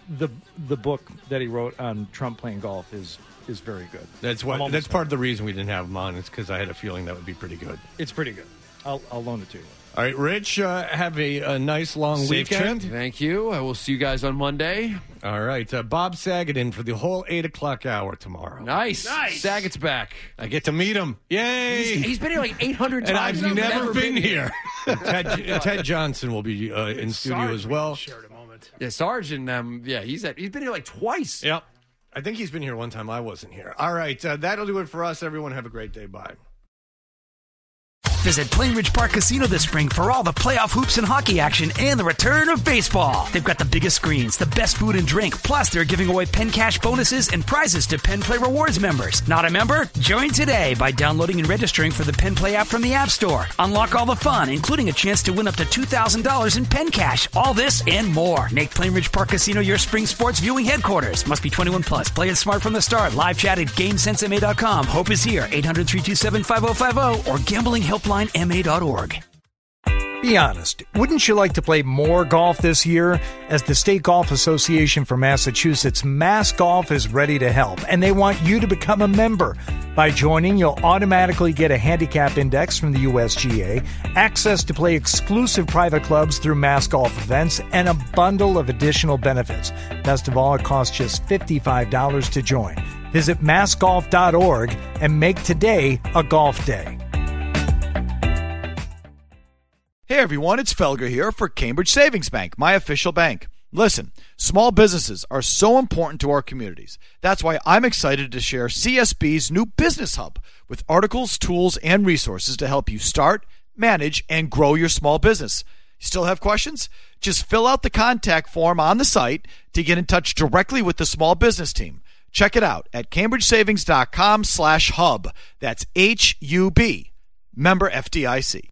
[SPEAKER 10] the the book that he wrote on Trump playing golf is is very good.
[SPEAKER 6] That's what. That's part of the reason we didn't have him on. It's because I had a feeling that would be pretty good.
[SPEAKER 10] It's pretty good. I'll, I'll loan it to you.
[SPEAKER 6] All right, Rich, uh, have a, a nice long
[SPEAKER 7] Safe
[SPEAKER 6] weekend.
[SPEAKER 7] trip. Thank you. I will see you guys on Monday.
[SPEAKER 6] All right, uh, Bob Saget in for the whole eight o'clock hour tomorrow.
[SPEAKER 7] Nice. nice. Saget's back.
[SPEAKER 6] I get to meet him. Yay!
[SPEAKER 7] He's, he's been here like eight hundred
[SPEAKER 6] and
[SPEAKER 7] times.
[SPEAKER 6] I've never,
[SPEAKER 7] never
[SPEAKER 6] been,
[SPEAKER 7] been
[SPEAKER 6] here. here. Ted, Ted Johnson will be uh, in studio as well.
[SPEAKER 7] Yeah, Sarge and um, yeah, he's at, he's been here like twice.
[SPEAKER 6] Yep. I think he's been here one time. I wasn't here. All right, uh, that'll do it for us. Everyone have a great day. Bye.
[SPEAKER 1] Visit Plainridge Park Casino this spring for all the playoff hoops and hockey action and the return of baseball. They've got the biggest screens, the best food and drink, plus they're giving away Penn Cash bonuses and prizes to Penn Play Rewards members. Not a member? Join today by downloading and registering for the Penn Play app from the App Store. Unlock all the fun, including a chance to win up to two thousand dollars in Penn Cash. All this and more. Make Plainridge Park Casino your spring sports viewing headquarters. Must be twenty-one plus. Play it smart from the start. Live chat at GameSense M A dot com. Hope is here. eight hundred, three two seven, five oh five oh or gambling helpline M A dot org.
[SPEAKER 10] Be honest, wouldn't you like to play more golf this year? As the State Golf Association for Massachusetts, Mass Golf is ready to help, and they want you to become a member. By joining, you'll automatically get a handicap index from the U S G A, access to play exclusive private clubs through Mass Golf events, and a bundle of additional benefits. Best of all, it costs just fifty-five dollars to join. Visit mass golf dot org and make today a golf day.
[SPEAKER 19] Hey everyone, it's Felger here for Cambridge Savings Bank, my official bank. Listen, small businesses are so important to our communities. That's why I'm excited to share C S B's new Business Hub with articles, tools, and resources to help you start, manage, and grow your small business. You still have questions? Just fill out the contact form on the site to get in touch directly with the small business team. Check it out at cambridge savings dot com slash hub. That's H U B. Member F D I C.